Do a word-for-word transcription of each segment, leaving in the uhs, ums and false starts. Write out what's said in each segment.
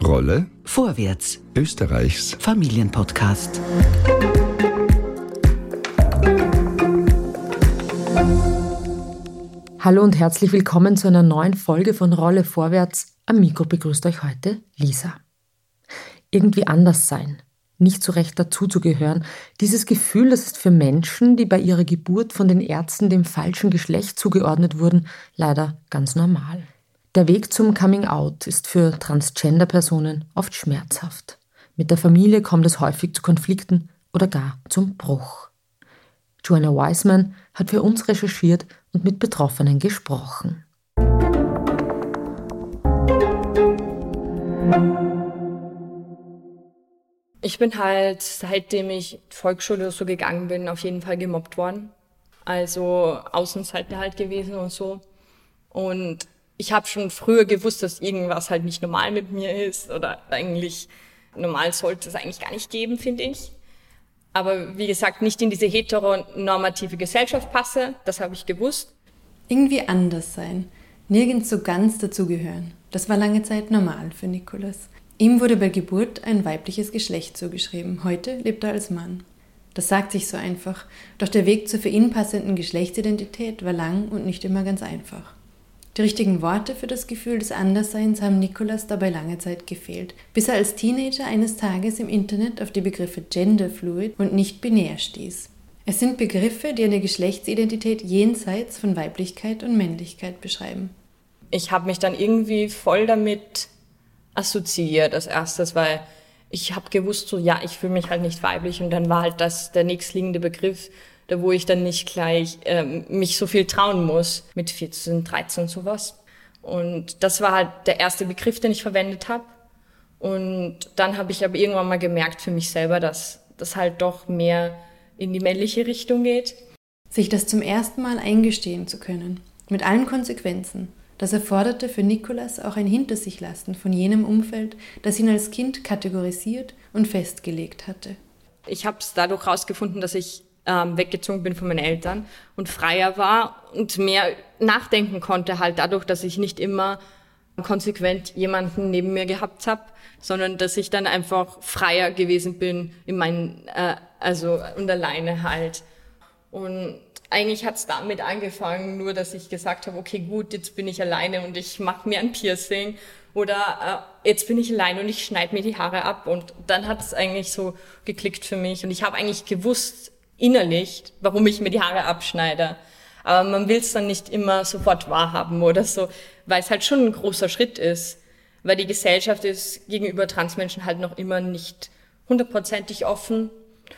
Rolle Vorwärts, Österreichs Familienpodcast. Hallo und herzlich willkommen zu einer neuen Folge von Rolle Vorwärts. Am Mikro begrüßt euch heute Lisa. Irgendwie anders sein, nicht so recht dazuzugehören, dieses Gefühl, das ist für Menschen, die bei ihrer Geburt von den Ärzten dem falschen Geschlecht zugeordnet wurden, leider ganz normal. Der Weg zum Coming-out ist für Transgender-Personen oft schmerzhaft. Mit der Familie kommt es häufig zu Konflikten oder gar zum Bruch. Joanna Wiseman hat für uns recherchiert und mit Betroffenen gesprochen. Ich bin halt, seitdem ich Volksschule so gegangen bin, auf jeden Fall gemobbt worden. Also Außenseiter halt gewesen und so. Und ich habe schon früher gewusst, dass irgendwas halt nicht normal mit mir ist oder eigentlich normal sollte es eigentlich gar nicht geben, finde ich. Aber wie gesagt, nicht in diese heteronormative Gesellschaft passe, das habe ich gewusst. Irgendwie anders sein, nirgends so ganz dazugehören. Das war lange Zeit normal für Nicolas. Ihm wurde bei Geburt ein weibliches Geschlecht zugeschrieben. Heute lebt er als Mann. Das sagt sich so einfach, doch der Weg zur für ihn passenden Geschlechtsidentität war lang und nicht immer ganz einfach. Die richtigen Worte für das Gefühl des Andersseins haben Nicolas dabei lange Zeit gefehlt, bis er als Teenager eines Tages im Internet auf die Begriffe genderfluid und nicht-binär stieß. Es sind Begriffe, die eine Geschlechtsidentität jenseits von Weiblichkeit und Männlichkeit beschreiben. Ich habe mich dann irgendwie voll damit assoziiert als erstes, weil ich habe gewusst, so ja, ich fühle mich halt nicht weiblich und dann war halt das der nächstliegende Begriff, da wo ich dann nicht gleich ähm, mich so viel trauen muss, mit vierzehn, dreizehn sowas. Und das war halt der erste Begriff, den ich verwendet habe. Und dann habe ich aber irgendwann mal gemerkt für mich selber, dass das halt doch mehr in die männliche Richtung geht. Sich das zum ersten Mal eingestehen zu können, mit allen Konsequenzen, das erforderte für Nicolas auch ein Hintersichleisten von jenem Umfeld, das ihn als Kind kategorisiert und festgelegt hatte. Ich habe es dadurch herausgefunden, dass ich ähm, weggezogen bin von meinen Eltern und freier war und mehr nachdenken konnte, halt dadurch, dass ich nicht immer konsequent jemanden neben mir gehabt habe, sondern dass ich dann einfach freier gewesen bin in meinen, äh, also und alleine halt. Und eigentlich hat es damit angefangen, nur dass ich gesagt habe, okay gut, jetzt bin ich alleine und ich mache mir ein Piercing oder äh, jetzt bin ich alleine und ich schneide mir die Haare ab und dann hat es eigentlich so geklickt für mich und ich habe eigentlich gewusst innerlich, warum ich mir die Haare abschneide. Aber man will es dann nicht immer sofort wahrhaben oder so, weil es halt schon ein großer Schritt ist, weil die Gesellschaft ist gegenüber Transmenschen halt noch immer nicht hundertprozentig offen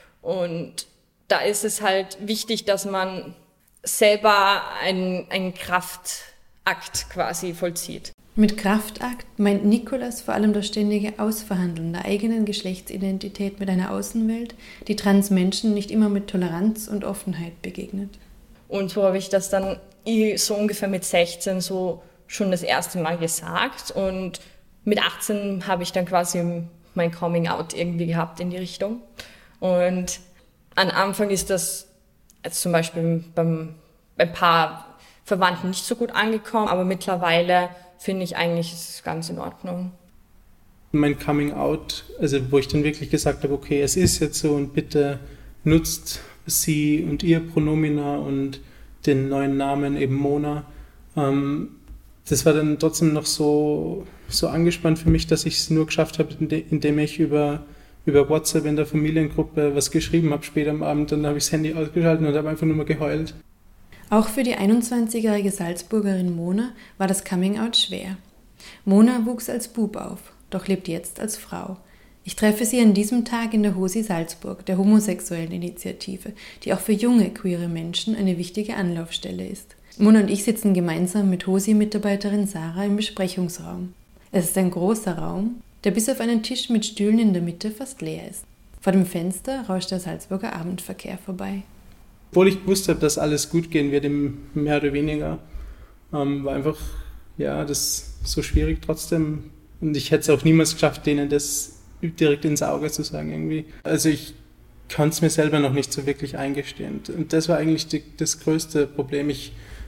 und da ist es halt wichtig, dass man selber einen, einen Kraftakt quasi vollzieht. Mit Kraftakt meint Nicolas vor allem das ständige Ausverhandeln der eigenen Geschlechtsidentität mit einer Außenwelt, die Transmenschen nicht immer mit Toleranz und Offenheit begegnet. Und so habe ich das dann so ungefähr mit sechzehn so schon das erste Mal gesagt und mit achtzehn habe ich dann quasi mein Coming-out irgendwie gehabt in die Richtung. Und am Anfang ist das also zum Beispiel beim, bei ein paar Verwandten nicht so gut angekommen, aber mittlerweile finde ich eigentlich, ist es ganz in Ordnung. Mein Coming-out, also wo ich dann wirklich gesagt habe, okay, es ist jetzt so und bitte nutzt sie und ihr Pronomina und den neuen Namen eben Mona. Ähm, das war dann trotzdem noch so, so angespannt für mich, dass ich es nur geschafft habe, indem ich über, über WhatsApp in der Familiengruppe was geschrieben habe später am Abend. Dann habe ich das Handy ausgeschaltet und habe einfach nur mal geheult. Auch für die einundzwanzigjährige Salzburgerin Mona war das Coming-out schwer. Mona wuchs als Bub auf, doch lebt jetzt als Frau. Ich treffe sie an diesem Tag in der Hosi Salzburg, der homosexuellen Initiative, die auch für junge queere Menschen eine wichtige Anlaufstelle ist. Mona und ich sitzen gemeinsam mit Hosi-Mitarbeiterin Sarah im Besprechungsraum. Es ist ein großer Raum, der bis auf einen Tisch mit Stühlen in der Mitte fast leer ist. Vor dem Fenster rauscht der Salzburger Abendverkehr vorbei. Obwohl ich gewusst habe, dass alles gut gehen wird, mehr oder weniger, ähm, war einfach, ja, das so schwierig trotzdem. Und ich hätte es auch niemals geschafft, denen das direkt ins Auge zu sagen irgendwie. Also ich kann es mir selber noch nicht so wirklich eingestehen. Und das war eigentlich die, das größte Problem. Ich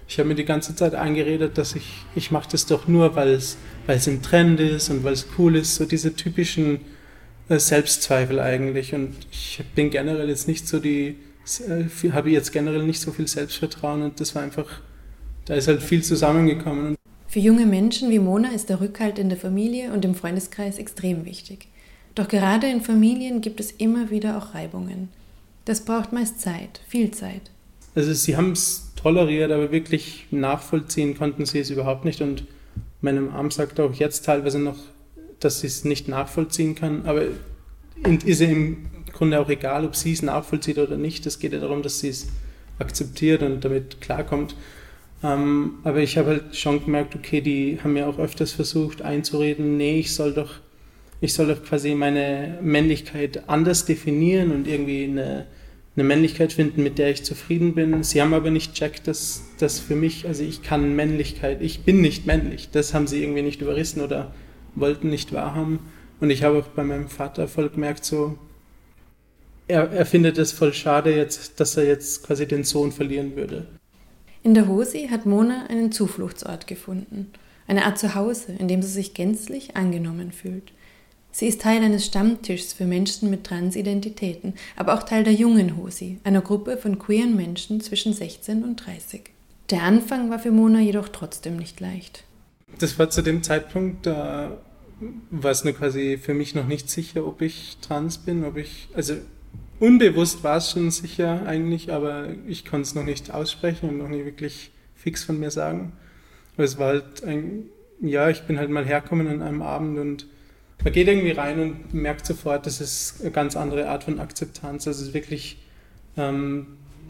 Ich habe mir die ganze Zeit eingeredet, dass ich, ich mache das doch nur, weil es, weil es im Trend ist und weil es cool ist, so diese typischen äh, Selbstzweifel eigentlich. Und ich bin generell jetzt nicht so die, äh, habe jetzt generell nicht so viel Selbstvertrauen und das war einfach, da ist halt viel zusammengekommen. Für junge Menschen wie Mona ist der Rückhalt in der Familie und im Freundeskreis extrem wichtig. Doch gerade in Familien gibt es immer wieder auch Reibungen. Das braucht meist Zeit, viel Zeit. Also sie haben es toleriert, aber wirklich nachvollziehen konnten sie es überhaupt nicht. Und meine Mom sagt auch jetzt teilweise noch, dass sie es nicht nachvollziehen kann. Aber ist ihr im Grunde auch egal, ob sie es nachvollzieht oder nicht. Es geht ja darum, dass sie es akzeptiert und damit klarkommt. Ähm, aber ich habe halt schon gemerkt, okay, die haben mir auch öfters versucht einzureden, nee, ich soll doch, ich soll doch quasi meine Männlichkeit anders definieren und irgendwie eine, eine Männlichkeit finden, mit der ich zufrieden bin. Sie haben aber nicht checkt, dass das für mich, also ich kann Männlichkeit, ich bin nicht männlich. Das haben sie irgendwie nicht überrissen oder wollten nicht wahrhaben. Und ich habe auch bei meinem Vater voll gemerkt, so, er, er findet es voll schade jetzt, dass er jetzt quasi den Sohn verlieren würde. In der Hosi hat Mona einen Zufluchtsort gefunden, eine Art Zuhause, in dem sie sich gänzlich angenommen fühlt. Sie ist Teil eines Stammtischs für Menschen mit Transidentitäten, aber auch Teil der jungen Hosi, einer Gruppe von queeren Menschen zwischen sechzehn und dreißig. Der Anfang war für Mona jedoch trotzdem nicht leicht. Das war zu dem Zeitpunkt, da war es nur quasi für mich noch nicht sicher, ob ich trans bin, ob ich, also unbewusst war es schon sicher eigentlich, aber ich konnte es noch nicht aussprechen und noch nicht wirklich fix von mir sagen. Aber es war halt ein, ja, ich bin halt mal hergekommen an einem Abend und man geht irgendwie rein und merkt sofort, das ist eine ganz andere Art von Akzeptanz. Also es ist wirklich, ähm,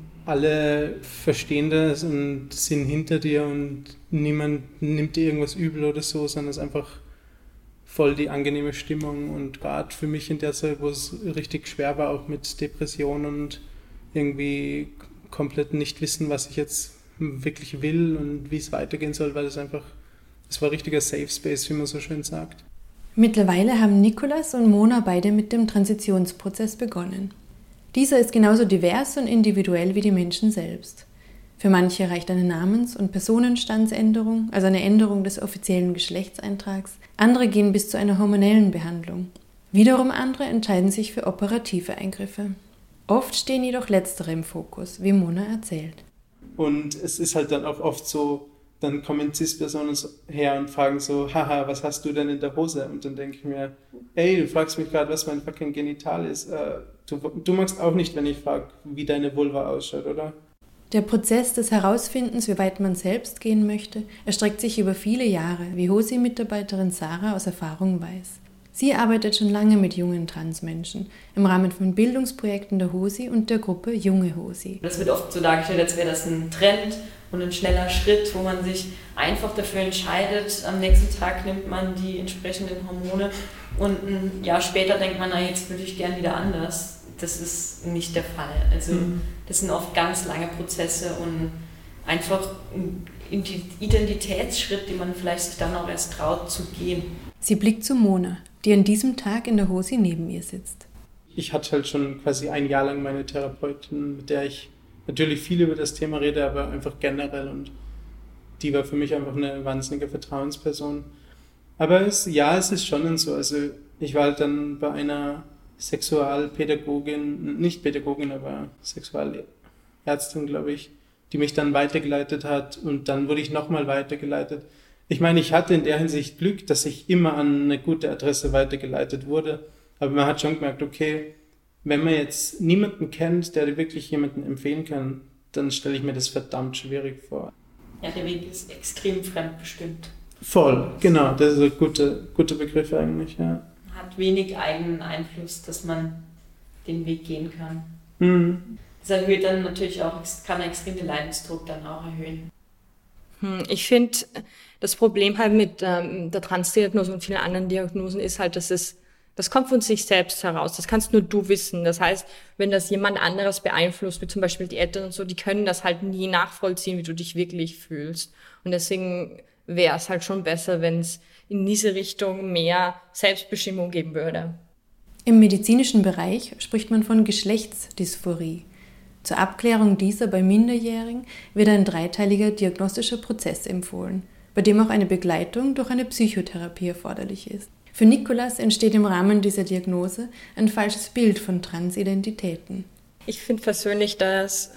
alle verstehen das und sind hinter dir und niemand nimmt dir irgendwas übel oder so, sondern es ist einfach voll die angenehme Stimmung und gerade für mich in der Zeit, wo es richtig schwer war, auch mit Depressionen und irgendwie komplett nicht wissen, was ich jetzt wirklich will und wie es weitergehen soll, weil es einfach, es war ein richtiger Safe Space, wie man so schön sagt. Mittlerweile haben Nicolas und Mona beide mit dem Transitionsprozess begonnen. Dieser ist genauso divers und individuell wie die Menschen selbst. Für manche reicht eine Namens- und Personenstandsänderung, also eine Änderung des offiziellen Geschlechtseintrags. Andere gehen bis zu einer hormonellen Behandlung. Wiederum andere entscheiden sich für operative Eingriffe. Oft stehen jedoch letztere im Fokus, wie Mona erzählt. Und es ist halt dann auch oft so, dann kommen Cis-Personen her und fragen so, haha, was hast du denn in der Hose? Und dann denke ich mir, ey, du fragst mich gerade, was mein fucking Genital ist. Äh, du, du magst auch nicht, wenn ich frage, wie deine Vulva ausschaut, oder? Der Prozess des Herausfindens, wie weit man selbst gehen möchte, erstreckt sich über viele Jahre, wie Hosi-Mitarbeiterin Sarah aus Erfahrung weiß. Sie arbeitet schon lange mit jungen Transmenschen im Rahmen von Bildungsprojekten der Hosi und der Gruppe Junge Hosi. Das wird oft so dargestellt, als wäre das ein Trend und ein schneller Schritt, wo man sich einfach dafür entscheidet. Am nächsten Tag nimmt man die entsprechenden Hormone und ein Jahr später denkt man, na, jetzt würde ich gern wieder anders. Das ist nicht der Fall. Also mhm. das sind oft ganz lange Prozesse und einfach ein Identitätsschritt, den man vielleicht sich dann auch erst traut zu gehen. Sie blickt zu Mona, die an diesem Tag in der Hosi neben ihr sitzt. Ich hatte halt schon quasi ein Jahr lang meine Therapeutin, mit der ich natürlich viel über das Thema rede, aber einfach generell und die war für mich einfach eine wahnsinnige Vertrauensperson. Aber es, ja, es ist schon so, also ich war halt dann bei einer Sexualpädagogin, nicht Pädagogin, aber Sexualärztin, glaube ich, die mich dann weitergeleitet hat und dann wurde ich nochmal weitergeleitet. Ich meine, ich hatte in der Hinsicht Glück, dass ich immer an eine gute Adresse weitergeleitet wurde, aber man hat schon gemerkt, okay, wenn man jetzt niemanden kennt, der dir wirklich jemanden empfehlen kann, dann stelle ich mir das verdammt schwierig vor. Ja, der Weg ist extrem fremdbestimmt. Voll, genau, das ist ein guter, guter Begriff eigentlich, ja. Hat wenig eigenen Einfluss, dass man den Weg gehen kann. Mhm. Das erhöht dann natürlich auch, kann extrem den Leidensdruck dann auch erhöhen. Ich finde, das Problem halt mit ähm, der Transdiagnose und vielen anderen Diagnosen ist halt, dass es, das kommt von sich selbst heraus. Das kannst nur du wissen. Das heißt, wenn das jemand anderes beeinflusst, wie zum Beispiel die Eltern und so, die können das halt nie nachvollziehen, wie du dich wirklich fühlst. Und deswegen wäre es halt schon besser, wenn es in diese Richtung mehr Selbstbestimmung geben würde. Im medizinischen Bereich spricht man von Geschlechtsdysphorie. Zur Abklärung dieser bei Minderjährigen wird ein dreiteiliger diagnostischer Prozess empfohlen, bei dem auch eine Begleitung durch eine Psychotherapie erforderlich ist. Für Nicolas entsteht im Rahmen dieser Diagnose ein falsches Bild von Transidentitäten. Ich finde persönlich, dass,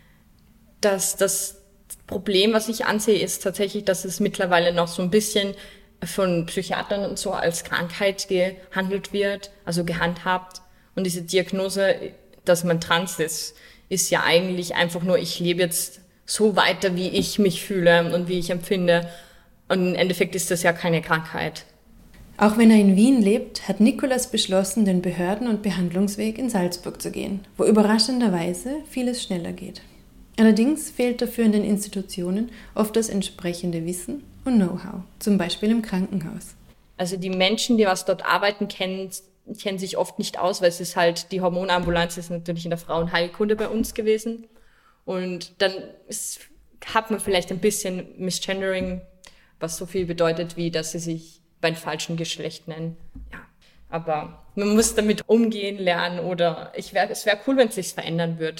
dass das Problem, was ich ansehe, ist tatsächlich, dass es mittlerweile noch so ein bisschen von Psychiatern und so als Krankheit gehandelt wird, also gehandhabt. Und diese Diagnose, dass man trans ist, ist ja eigentlich einfach nur, ich lebe jetzt so weiter, wie ich mich fühle und wie ich empfinde. Und im Endeffekt ist das ja keine Krankheit. Auch wenn er in Wien lebt, hat Nicolas beschlossen, den Behörden- und Behandlungsweg in Salzburg zu gehen, wo überraschenderweise vieles schneller geht. Allerdings fehlt dafür in den Institutionen oft das entsprechende Wissen und Know-how, zum Beispiel im Krankenhaus. Also die Menschen, die was dort arbeiten, kennen, kennen sich oft nicht aus, weil es ist halt, die Hormonambulanz ist natürlich in der Frauenheilkunde bei uns gewesen. Und dann ist, hat man vielleicht ein bisschen Misgendering, was so viel bedeutet, wie dass sie sich beim falschen Geschlecht nennen. Ja, aber man muss damit umgehen lernen oder ich wär, es wäre cool, wenn es sich verändern würde.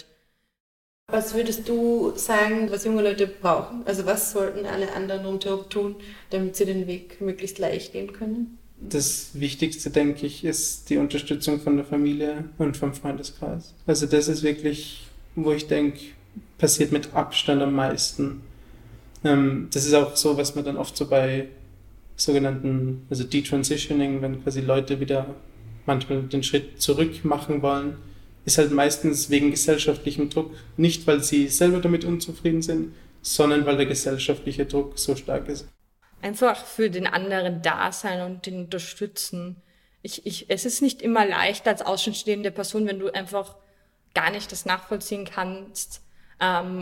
Was würdest du sagen, was junge Leute brauchen? Also was sollten alle anderen rundherum tun, damit sie den Weg möglichst leicht gehen können? Das Wichtigste, denke ich, ist die Unterstützung von der Familie und vom Freundeskreis. Also das ist wirklich, wo ich denke, passiert mit Abstand am meisten. Ähm, das ist auch so, was man dann oft so bei sogenannten, also Detransitioning, wenn quasi Leute wieder manchmal den Schritt zurück machen wollen, ist halt meistens wegen gesellschaftlichem Druck. Nicht, weil sie selber damit unzufrieden sind, sondern weil der gesellschaftliche Druck so stark ist. Einfach für den anderen da sein und den unterstützen. Ich, ich, es ist nicht immer leicht als außenstehende Person, wenn du einfach gar nicht das nachvollziehen kannst, ähm,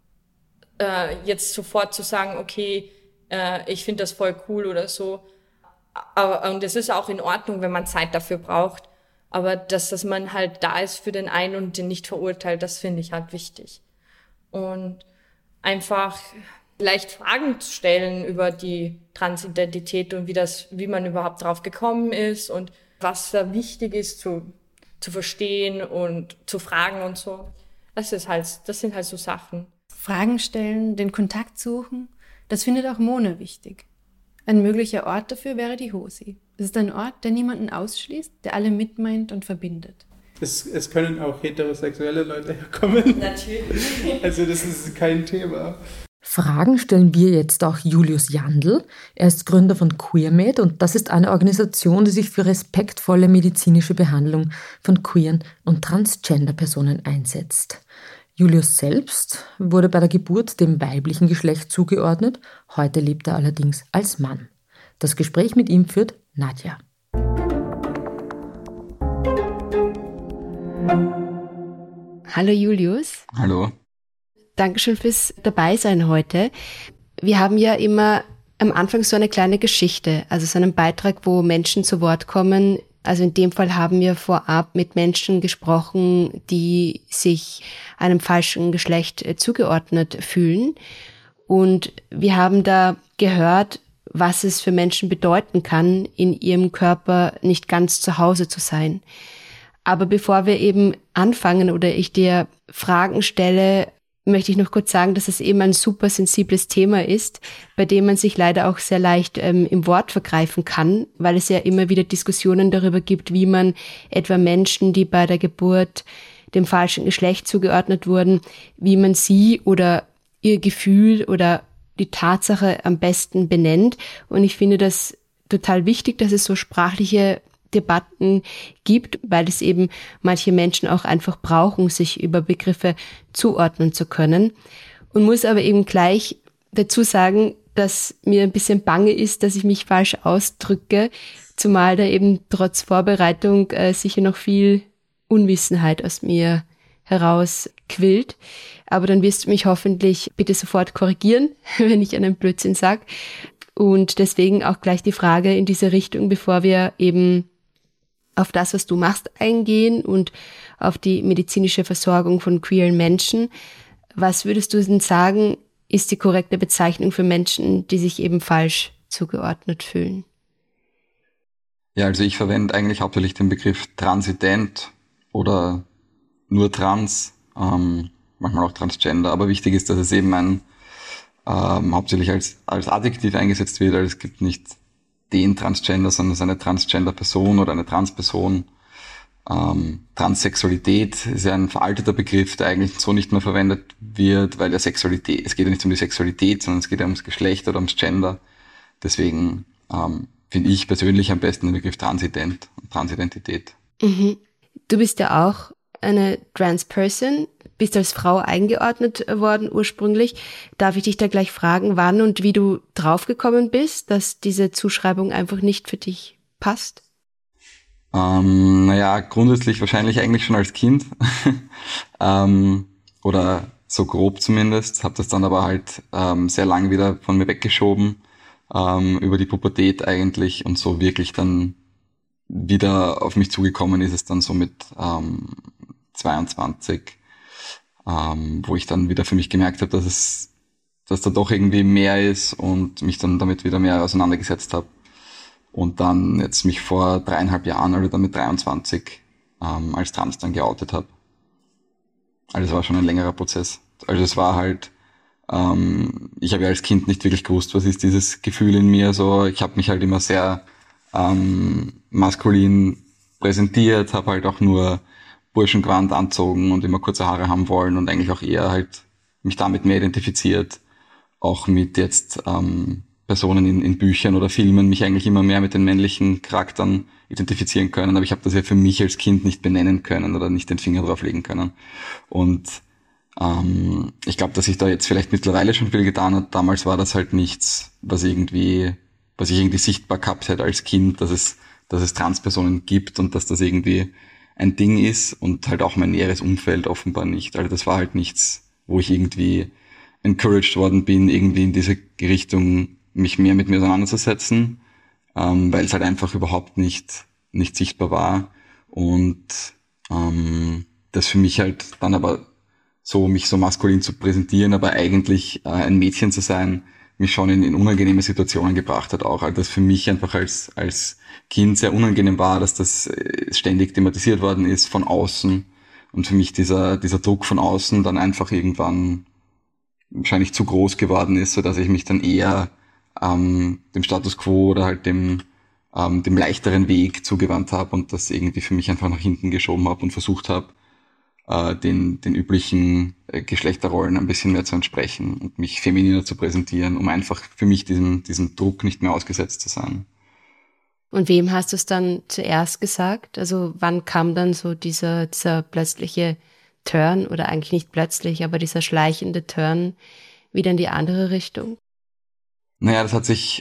äh, jetzt sofort zu sagen, okay, äh, ich finde das voll cool oder so. Aber, und es ist auch in Ordnung, wenn man Zeit dafür braucht. Aber dass, dass man halt da ist für den einen und den nicht verurteilt, das finde ich halt wichtig. Und einfach leicht Fragen zu stellen über die Transidentität und wie das, wie man überhaupt drauf gekommen ist und was da wichtig ist zu, zu verstehen und zu fragen und so. Das ist halt, das sind halt so Sachen. Fragen stellen, den Kontakt suchen, das findet auch Mona wichtig. Ein möglicher Ort dafür wäre die Hosi. Es ist ein Ort, der niemanden ausschließt, der alle mitmeint und verbindet. Es, es können auch heterosexuelle Leute herkommen. Natürlich. Also das ist kein Thema. Fragen stellen wir jetzt auch Julius Jandl. Er ist Gründer von QueerMed und das ist eine Organisation, die sich für respektvolle medizinische Behandlung von queeren und Transgender-Personen einsetzt. Julius selbst wurde bei der Geburt dem weiblichen Geschlecht zugeordnet, heute lebt er allerdings als Mann. Das Gespräch mit ihm führt Nadja. Hallo Julius. Hallo. Dankeschön fürs Dabeisein heute. Wir haben ja immer am Anfang so eine kleine Geschichte, also so einen Beitrag, wo Menschen zu Wort kommen. Also in dem Fall haben wir vorab mit Menschen gesprochen, die sich einem falschen Geschlecht zugeordnet fühlen. Und wir haben da gehört, was es für Menschen bedeuten kann, in ihrem Körper nicht ganz zu Hause zu sein. Aber bevor wir eben anfangen oder ich dir Fragen stelle, möchte ich noch kurz sagen, dass es eben ein super sensibles Thema ist, bei dem man sich leider auch sehr leicht ähm, im Wort vergreifen kann, weil es ja immer wieder Diskussionen darüber gibt, wie man etwa Menschen, die bei der Geburt dem falschen Geschlecht zugeordnet wurden, wie man sie oder ihr Gefühl oder die Tatsache am besten benennt. Und ich finde das total wichtig, dass es so sprachliche Debatten gibt, weil es eben manche Menschen auch einfach brauchen, sich über Begriffe zuordnen zu können. Und muss aber eben gleich dazu sagen, dass mir ein bisschen bange ist, dass ich mich falsch ausdrücke, zumal da eben trotz Vorbereitung äh, sicher noch viel Unwissenheit aus mir heraus quillt. Aber dann wirst du mich hoffentlich bitte sofort korrigieren, wenn ich einen Blödsinn sage. Und deswegen auch gleich die Frage in diese Richtung, bevor wir eben auf das, was du machst, eingehen und auf die medizinische Versorgung von queeren Menschen. Was würdest du denn sagen, ist die korrekte Bezeichnung für Menschen, die sich eben falsch zugeordnet fühlen? Ja, also ich verwende eigentlich hauptsächlich den Begriff transident oder nur trans ähm, manchmal auch Transgender, aber wichtig ist, dass es eben ein ähm, hauptsächlich als, als Adjektiv eingesetzt wird, also es gibt nicht den Transgender, sondern es ist eine Transgender-Person oder eine Transperson. Ähm, Transsexualität ist ja ein veralteter Begriff, der eigentlich so nicht mehr verwendet wird, weil der Sexualität, es geht ja nicht um die Sexualität, sondern es geht ja ums Geschlecht oder ums Gender. Deswegen ähm, finde ich persönlich am besten den Begriff Transident und Transidentität. Mhm. Du bist ja auch eine Trans-Person, bist als Frau eingeordnet worden ursprünglich. Darf ich dich da gleich fragen, wann und wie du draufgekommen bist, dass diese Zuschreibung einfach nicht für dich passt? Ähm, naja, grundsätzlich wahrscheinlich eigentlich schon als Kind. ähm, oder so grob zumindest. Habe das dann aber halt ähm, sehr lang wieder von mir weggeschoben. Ähm, über die Pubertät eigentlich. Und so wirklich dann wieder auf mich zugekommen ist es dann so mit ähm, zweiundzwanzig. Ähm, wo ich dann wieder für mich gemerkt habe, dass es, dass da doch irgendwie mehr ist und mich dann damit wieder mehr auseinandergesetzt habe. Und dann jetzt mich vor dreieinhalb Jahren, also dann mit dreiundzwanzig, ähm, als Trans dann geoutet habe. Also es war schon ein längerer Prozess. Also es war halt, ähm, ich habe ja als Kind nicht wirklich gewusst, was ist dieses Gefühl in mir. So, ich habe mich halt immer sehr ähm, maskulin präsentiert, habe halt auch nur Burschengewand anzogen und immer kurze Haare haben wollen und eigentlich auch eher halt mich damit mehr identifiziert. Auch mit jetzt ähm, Personen in, in Büchern oder Filmen mich eigentlich immer mehr mit den männlichen Charakteren identifizieren können. Aber ich habe das ja für mich als Kind nicht benennen können oder nicht den Finger drauf legen können. Und ähm, ich glaube, dass sich da jetzt vielleicht mittlerweile schon viel getan hat. Damals war das halt nichts, was irgendwie, was ich irgendwie sichtbar gehabt hätte als Kind, dass es, dass es Transpersonen gibt und dass das irgendwie ein Ding ist und halt auch mein näheres Umfeld offenbar nicht. Also das war halt nichts, wo ich irgendwie encouraged worden bin, irgendwie in diese Richtung mich mehr mit mir auseinanderzusetzen, ähm, weil es halt einfach überhaupt nicht nicht sichtbar war und ähm, das für mich halt dann aber so, mich so maskulin zu präsentieren, aber eigentlich äh, ein Mädchen zu sein, mich schon in, in unangenehme Situationen gebracht hat auch. Also das für mich einfach als als Kind sehr unangenehm war, dass das ständig thematisiert worden ist von außen und für mich dieser dieser Druck von außen dann einfach irgendwann wahrscheinlich zu groß geworden ist, so dass ich mich dann eher ähm, dem Status quo oder halt dem ähm, dem leichteren Weg zugewandt habe und das irgendwie für mich einfach nach hinten geschoben habe und versucht habe, äh, den den üblichen äh, Geschlechterrollen ein bisschen mehr zu entsprechen und mich femininer zu präsentieren, um einfach für mich diesem diesem Druck nicht mehr ausgesetzt zu sein. Und wem hast du es dann zuerst gesagt? Also wann kam dann so dieser dieser plötzliche Turn oder eigentlich nicht plötzlich, aber dieser schleichende Turn wieder in die andere Richtung? Naja, das hat sich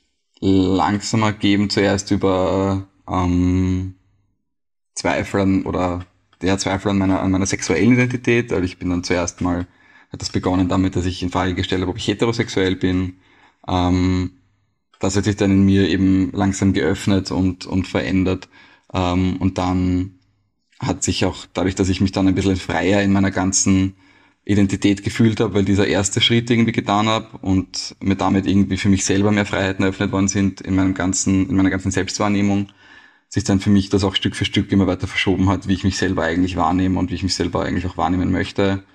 langsam ergeben, zuerst über ähm, Zweifel an, oder der Zweifel an meiner, an meiner sexuellen Identität. Also ich bin dann zuerst mal, hat das begonnen damit, dass ich in Frage gestellt habe, ob ich heterosexuell bin. Ähm, das hat sich dann in mir eben langsam geöffnet und, und verändert. Ähm, und dann hat sich auch, dadurch, dass ich mich dann ein bisschen freier in meiner ganzen Identität gefühlt habe, weil dieser erste Schritt irgendwie getan habe und mir damit irgendwie für mich selber mehr Freiheiten eröffnet worden sind in meinem ganzen, in meiner ganzen Selbstwahrnehmung, sich dann für mich das auch Stück für Stück immer weiter verschoben hat, wie ich mich selber eigentlich wahrnehme und wie ich mich selber eigentlich auch wahrnehmen möchte.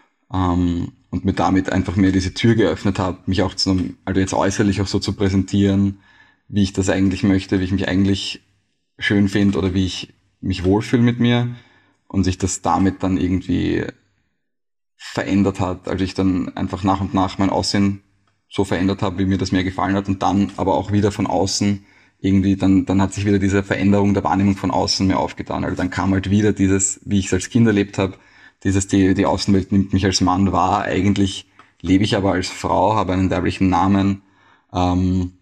Ähm, und mir damit einfach mehr diese Tür geöffnet habe, mich auch zu, also jetzt äußerlich auch so zu präsentieren, wie ich das eigentlich möchte, wie ich mich eigentlich schön finde oder wie ich mich wohlfühle mit mir und sich das damit dann irgendwie verändert hat, als ich dann einfach nach und nach mein Aussehen so verändert habe, wie mir das mehr gefallen hat und dann aber auch wieder von außen irgendwie, dann dann hat sich wieder diese Veränderung der Wahrnehmung von außen mehr aufgetan. Also dann kam halt wieder dieses, wie ich es als Kind erlebt habe, dieses, die, die Außenwelt nimmt mich als Mann wahr, eigentlich lebe ich aber als Frau, habe einen weiblichen Namen ähm,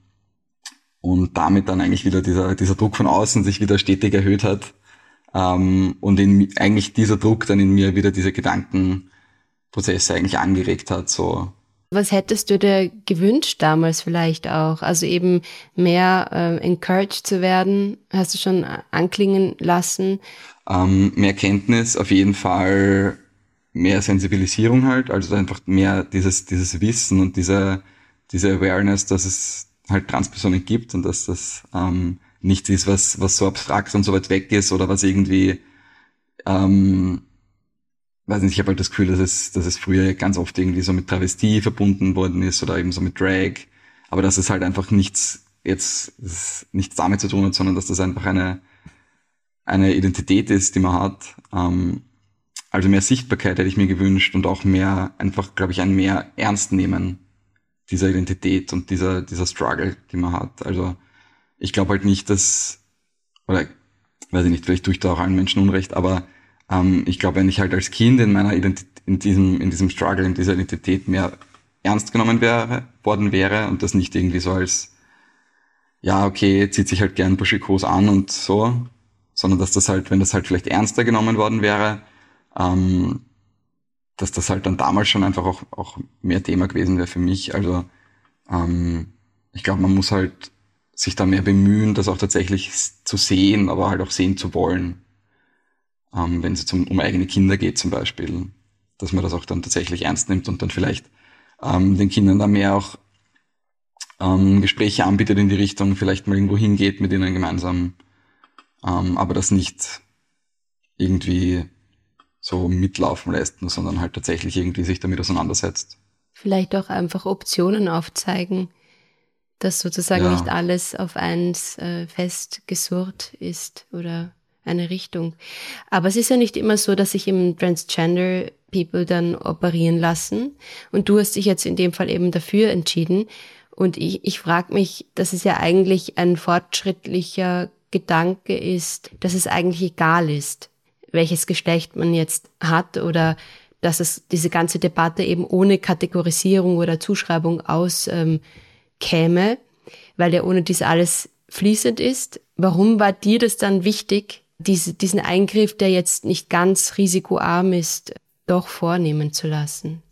und damit dann eigentlich wieder dieser, dieser Druck von außen sich wieder stetig erhöht hat ähm, und in, eigentlich dieser Druck dann in mir wieder diese Gedankenprozesse eigentlich angeregt hat, so. Was hättest du dir gewünscht damals vielleicht auch? Also eben mehr äh, encouraged zu werden, hast du schon anklingen lassen? Ähm, mehr Kenntnis, auf jeden Fall mehr Sensibilisierung halt, also einfach mehr dieses dieses Wissen und diese diese Awareness, dass es halt Transpersonen gibt und dass das ähm, nichts ist, was was so abstrakt und so weit weg ist oder was irgendwie ähm, weiß nicht, ich habe halt das Gefühl, dass es, dass es früher ganz oft irgendwie so mit Travestie verbunden worden ist oder eben so mit Drag, aber dass es halt einfach nichts jetzt nichts damit zu tun hat, sondern dass das einfach eine eine Identität ist, die man hat. Ähm, also mehr Sichtbarkeit hätte ich mir gewünscht und auch mehr, einfach, glaube ich, ein mehr Ernstnehmen dieser Identität und dieser dieser Struggle, die man hat. Also ich glaube halt nicht, dass, oder weiß ich nicht, vielleicht tue ich da auch allen Menschen Unrecht, aber ähm, ich glaube, wenn ich halt als Kind in meiner Identität, in diesem, in diesem Struggle, in dieser Identität mehr ernst genommen wäre, worden wäre und das nicht irgendwie so als, ja, okay, zieht sich halt gern Buschikos an und so, sondern dass das halt, wenn das halt vielleicht ernster genommen worden wäre, ähm, dass das halt dann damals schon einfach auch, auch mehr Thema gewesen wäre für mich. Also ähm, ich glaube, man muss halt sich da mehr bemühen, das auch tatsächlich zu sehen, aber halt auch sehen zu wollen. Ähm, wenn es jetzt um, um eigene Kinder geht zum Beispiel, dass man das auch dann tatsächlich ernst nimmt und dann vielleicht ähm, den Kindern da mehr auch ähm, Gespräche anbietet in die Richtung, vielleicht mal irgendwo hingeht mit ihnen gemeinsam, ähm, aber das nicht irgendwie so mitlaufen lässt, sondern halt tatsächlich irgendwie sich damit auseinandersetzt. Vielleicht auch einfach Optionen aufzeigen, dass sozusagen Ja. nicht alles auf eins äh, festgesurrt ist oder eine Richtung. Aber es ist ja nicht immer so, dass sich eben Transgender People dann operieren lassen. Und du hast dich jetzt in dem Fall eben dafür entschieden. Und ich, ich frage mich, dass es ja eigentlich ein fortschrittlicher Gedanke ist, dass es eigentlich egal ist, welches Geschlecht man jetzt hat oder dass es diese ganze Debatte eben ohne Kategorisierung oder Zuschreibung aus ähm, käme, weil ja ohne dies alles fließend ist. Warum war dir das dann wichtig, diese, diesen Eingriff, der jetzt nicht ganz risikoarm ist, doch vornehmen zu lassen?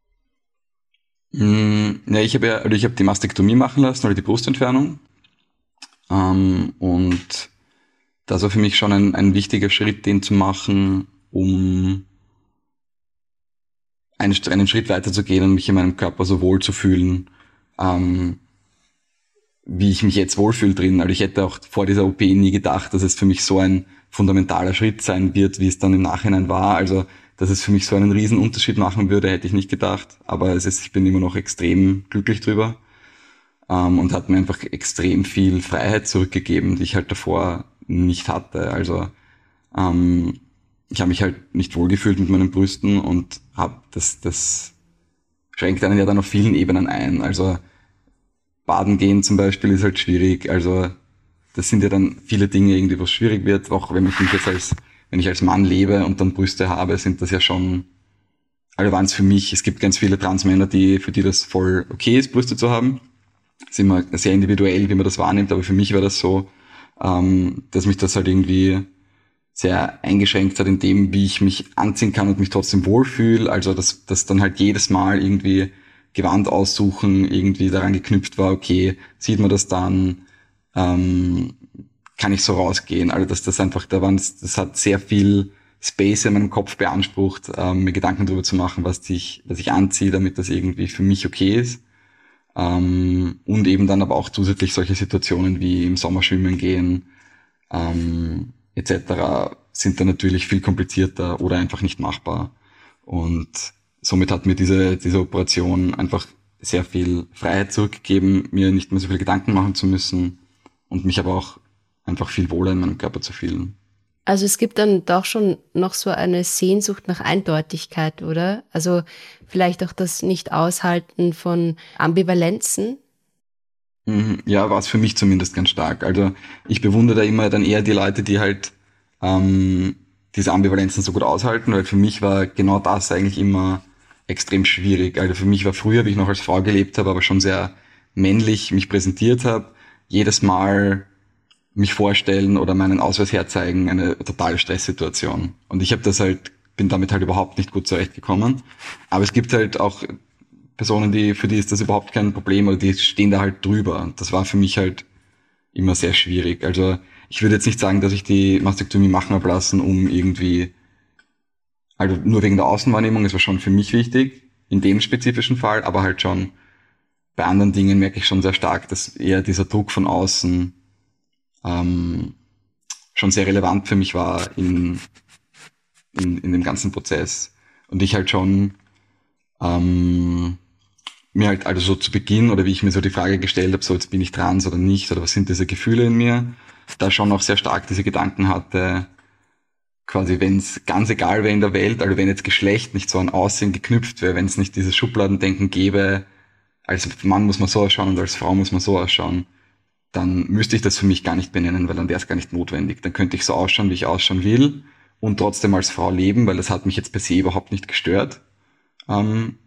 Mm, ja, ich habe ja, also ich habe die Mastektomie machen lassen oder die Brustentfernung. Ähm, und das war für mich schon ein, ein wichtiger Schritt, den zu machen, um einen, einen Schritt weiter zu gehen und mich in meinem Körper so wohl zu fühlen, ähm, wie ich mich jetzt wohlfühle drin. Also ich hätte auch vor dieser O P nie gedacht, dass es für mich so ein fundamentaler Schritt sein wird, wie es dann im Nachhinein war. Also, dass es für mich so einen riesen Unterschied machen würde, hätte ich nicht gedacht. Aber es ist, ich bin immer noch extrem glücklich drüber. Ähm, und hat mir einfach extrem viel Freiheit zurückgegeben, die ich halt davor nicht hatte. Also, ähm, ich habe mich halt nicht wohlgefühlt mit meinen Brüsten und habe das, das schränkt einen ja dann auf vielen Ebenen ein. Also, Baden gehen zum Beispiel ist halt schwierig, also das sind ja dann viele Dinge irgendwie, was schwierig wird, auch wenn ich mich jetzt als, wenn ich als Mann lebe und dann Brüste habe, sind das ja schon, also waren es für mich, es gibt ganz viele Transmänner, die, für die das voll okay ist, Brüste zu haben. Das ist immer sehr individuell, wie man das wahrnimmt, aber für mich war das so, ähm, dass mich das halt irgendwie sehr eingeschränkt hat in dem, wie ich mich anziehen kann und mich trotzdem wohlfühle, also dass, dass dann halt jedes Mal irgendwie Gewand aussuchen, irgendwie daran geknüpft war, okay, sieht man das dann, ähm, kann ich so rausgehen. Also dass das einfach, da waren, das hat sehr viel Space in meinem Kopf beansprucht, ähm, mir Gedanken darüber zu machen, was ich, was ich anziehe, damit das irgendwie für mich okay ist. Ähm, und eben dann aber auch zusätzlich solche Situationen wie im Sommer schwimmen gehen, ähm, et cetera sind dann natürlich viel komplizierter oder einfach nicht machbar. Und somit hat mir diese, diese Operation einfach sehr viel Freiheit zurückgegeben, mir nicht mehr so viele Gedanken machen zu müssen und mich aber auch einfach viel wohler in meinem Körper zu fühlen. Also es gibt dann doch schon noch so eine Sehnsucht nach Eindeutigkeit, oder? Also vielleicht auch das Nicht-Aushalten von Ambivalenzen? Ja, war es für mich zumindest ganz stark. Also ich bewundere da immer dann eher die Leute, die halt ähm, diese Ambivalenzen so gut aushalten, weil für mich war genau das eigentlich immer extrem schwierig. Also für mich war früher, wie ich noch als Frau gelebt habe, aber schon sehr männlich mich präsentiert habe, jedes Mal mich vorstellen oder meinen Ausweis herzeigen, eine totale Stresssituation. Und ich habe das halt, bin damit halt überhaupt nicht gut zurechtgekommen. Aber es gibt halt auch Personen, die, für die ist das überhaupt kein Problem oder die stehen da halt drüber. Und das war für mich halt immer sehr schwierig. Also ich würde jetzt nicht sagen, dass ich die Mastektomie machen habe lassen, um irgendwie, also nur wegen der Außenwahrnehmung, das war schon für mich wichtig, in dem spezifischen Fall, aber halt schon bei anderen Dingen merke ich schon sehr stark, dass eher dieser Druck von außen ähm, schon sehr relevant für mich war in, in, in dem ganzen Prozess. Und ich halt schon ähm, mir halt also so zu Beginn, oder wie ich mir so die Frage gestellt habe, so jetzt bin ich trans oder nicht, oder was sind diese Gefühle in mir, da schon auch sehr stark diese Gedanken hatte, quasi wenn es ganz egal wäre in der Welt, also wenn jetzt Geschlecht nicht so an Aussehen geknüpft wäre, wenn es nicht dieses Schubladendenken gäbe, als Mann muss man so ausschauen und als Frau muss man so ausschauen, dann müsste ich das für mich gar nicht benennen, weil dann wäre es gar nicht notwendig. Dann könnte ich so ausschauen, wie ich ausschauen will und trotzdem als Frau leben, weil das hat mich jetzt per se überhaupt nicht gestört. Ähm,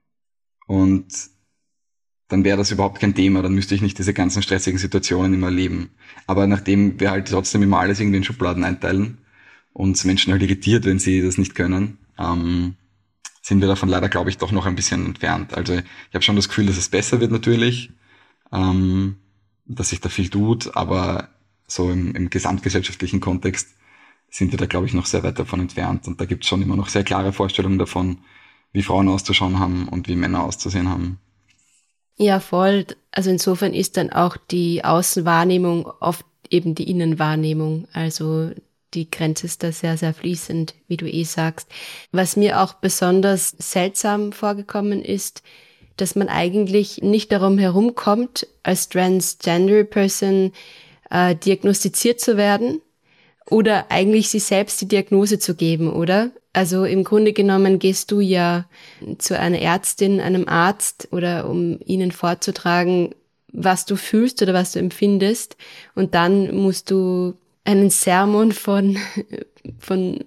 und dann wäre das überhaupt kein Thema, dann müsste ich nicht diese ganzen stressigen Situationen immer leben. Aber nachdem wir halt trotzdem immer alles irgendwie in Schubladen einteilen und Menschen halt irritiert, wenn sie das nicht können, ähm, sind wir davon leider, glaube ich, doch noch ein bisschen entfernt. Also ich habe schon das Gefühl, dass es besser wird natürlich, ähm, dass sich da viel tut, aber so im, im gesamtgesellschaftlichen Kontext sind wir da, glaube ich, noch sehr weit davon entfernt. Und da gibt es schon immer noch sehr klare Vorstellungen davon, wie Frauen auszuschauen haben und wie Männer auszusehen haben. Ja, voll. Also insofern ist dann auch die Außenwahrnehmung oft eben die Innenwahrnehmung. Also die Grenze ist da sehr, sehr fließend, wie du eh sagst. Was mir auch besonders seltsam vorgekommen ist, dass man eigentlich nicht darum herumkommt, als Transgender Person äh, diagnostiziert zu werden oder eigentlich sich selbst die Diagnose zu geben, oder? Also im Grunde genommen gehst du ja zu einer Ärztin, einem Arzt, oder um ihnen vorzutragen, was du fühlst oder was du empfindest, und dann musst du einen Sermon von, von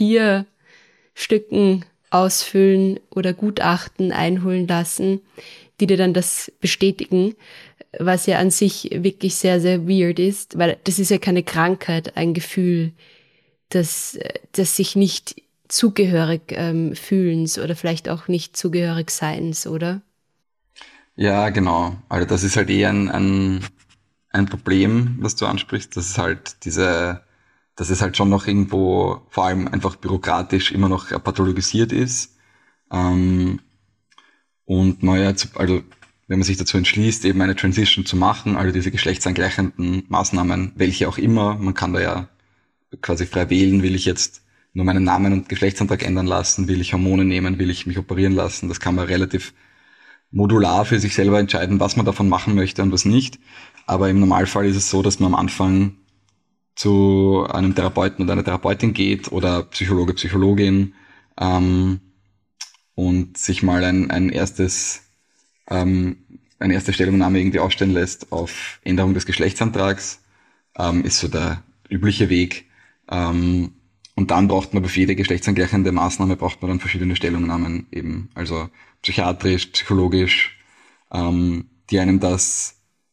Papierstücken ausfüllen oder Gutachten einholen lassen, die dir dann das bestätigen, was ja an sich wirklich sehr, sehr weird ist, weil das ist ja keine Krankheit, ein Gefühl, das, das sich nicht zugehörig ähm, fühlens oder vielleicht auch nicht zugehörig seins, oder? Ja, genau. Also das ist halt eher ein, ein, ein Problem, was du ansprichst. Das ist halt diese, dass es halt schon noch irgendwo vor allem einfach bürokratisch immer noch pathologisiert ist. Ähm, und naja, also wenn man sich dazu entschließt, eben eine Transition zu machen, also diese geschlechtsangleichenden Maßnahmen, welche auch immer, man kann da ja quasi frei wählen, will ich jetzt nur meinen Namen und Geschlechtsantrag ändern lassen, will ich Hormone nehmen, will ich mich operieren lassen, das kann man relativ modular für sich selber entscheiden, was man davon machen möchte und was nicht. Aber im Normalfall ist es so, dass man am Anfang zu einem Therapeuten oder einer Therapeutin geht oder Psychologe, Psychologin ähm, und sich mal ein, ein erstes, ähm, eine erste Stellungnahme irgendwie aufstellen lässt auf Änderung des Geschlechtsantrags, ähm, ist so der übliche Weg. Ähm, und dann braucht man für jede geschlechtsangleichende Maßnahme braucht man dann verschiedene Stellungnahmen eben, also psychiatrisch, psychologisch, ähm, die einem das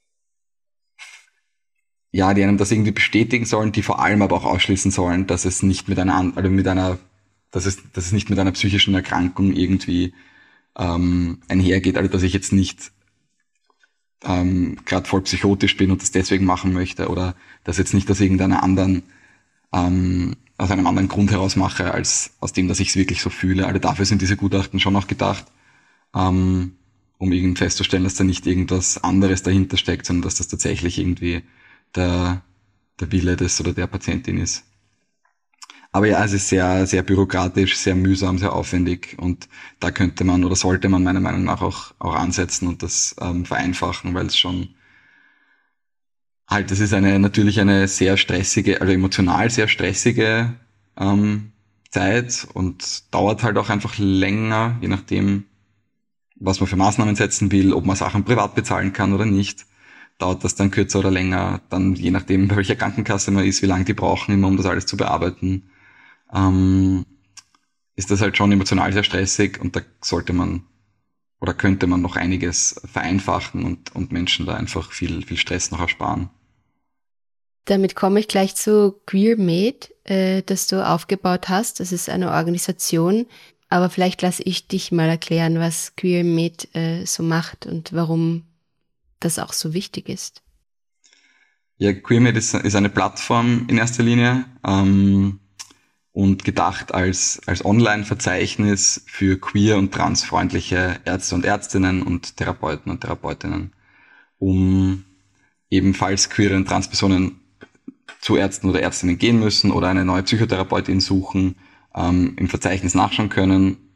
ja, die einem das irgendwie bestätigen sollen, die vor allem aber auch ausschließen sollen, dass es nicht mit einer, also mit einer, dass es, dass es nicht mit einer psychischen Erkrankung irgendwie ähm, einhergeht, also dass ich jetzt nicht ähm, gerade voll psychotisch bin und das deswegen machen möchte oder dass jetzt nicht aus irgendeiner anderen, ähm, aus einem anderen Grund heraus mache, als aus dem, dass ich es wirklich so fühle. Also dafür sind diese Gutachten schon auch gedacht, ähm, um irgendwie festzustellen, dass da nicht irgendwas anderes dahinter steckt, sondern dass das tatsächlich irgendwie der, der Wille des oder der Patientin ist. Aber ja, es ist sehr, sehr bürokratisch, sehr mühsam, sehr aufwendig und da könnte man oder sollte man meiner Meinung nach auch, auch ansetzen und das ähm, vereinfachen, weil es schon halt, das ist eine, natürlich eine sehr stressige, also emotional sehr stressige ähm, Zeit und dauert halt auch einfach länger, je nachdem, was man für Maßnahmen setzen will, ob man Sachen privat bezahlen kann oder nicht. Dauert das dann kürzer oder länger, dann je nachdem, bei welcher Krankenkasse man ist, wie lange die brauchen, immer um das alles zu bearbeiten, ähm, ist das halt schon emotional sehr stressig und da sollte man oder könnte man noch einiges vereinfachen und, und Menschen da einfach viel, viel Stress noch ersparen. Damit komme ich gleich zu QueerMate, äh, das du aufgebaut hast. Das ist eine Organisation, aber vielleicht lasse ich dich mal erklären, was QueerMate äh, so macht und warum das auch so wichtig ist. Ja, QueerMate ist, ist eine Plattform in erster Linie ähm, und gedacht als, als Online-Verzeichnis für queer- und transfreundliche Ärzte und Ärztinnen und Therapeuten und Therapeutinnen, um ebenfalls queere und Transpersonen zu Ärzten oder Ärztinnen gehen müssen oder eine neue Psychotherapeutin suchen, ähm, im Verzeichnis nachschauen können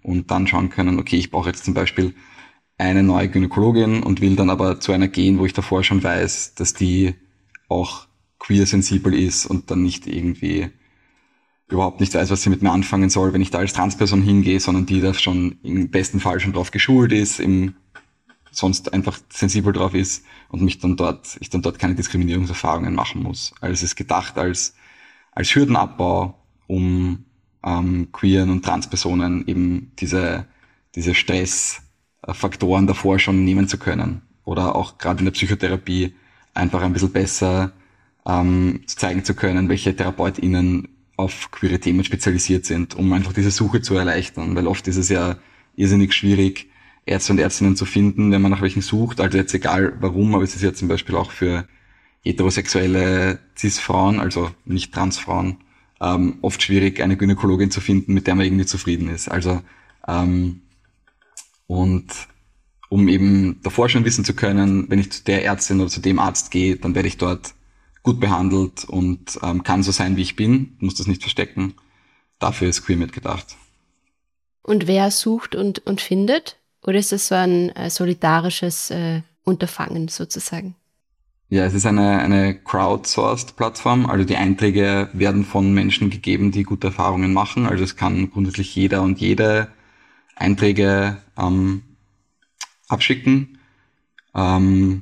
und dann schauen können, okay, ich brauche jetzt zum Beispiel eine neue Gynäkologin und will dann aber zu einer gehen, wo ich davor schon weiß, dass die auch queer-sensibel ist und dann nicht irgendwie überhaupt nicht weiß, was sie mit mir anfangen soll, wenn ich da als Transperson hingehe, sondern die da schon im besten Fall schon drauf geschult ist, im sonst einfach sensibel drauf ist und mich dann dort, ich dann dort keine Diskriminierungserfahrungen machen muss. Also es ist gedacht als, als Hürdenabbau, um ähm, queeren und Transpersonen eben diese, diese Stressfaktoren davor schon nehmen zu können. Oder auch gerade in der Psychotherapie einfach ein bisschen besser ähm, zeigen zu können, welche TherapeutInnen auf queere Themen spezialisiert sind, um einfach diese Suche zu erleichtern. Weil oft ist es ja irrsinnig schwierig, Ärzte und Ärztinnen zu finden, wenn man nach welchen sucht. Also jetzt egal warum, aber es ist ja zum Beispiel auch für heterosexuelle Cis-Frauen, also nicht Transfrauen, ähm, oft schwierig, eine Gynäkologin zu finden, mit der man irgendwie zufrieden ist. Also ähm, und um eben davor schon wissen zu können, wenn ich zu der Ärztin oder zu dem Arzt gehe, dann werde ich dort gut behandelt und ähm, kann so sein, wie ich bin, muss das nicht verstecken. Dafür ist QueerMed gedacht. Und wer sucht und, und findet? Oder ist das so ein äh, solidarisches äh, Unterfangen sozusagen? Ja, es ist eine, eine crowdsourced-Plattform. Also die Einträge werden von Menschen gegeben, die gute Erfahrungen machen. Also es kann grundsätzlich jeder und jede Einträge ähm, abschicken. Ähm,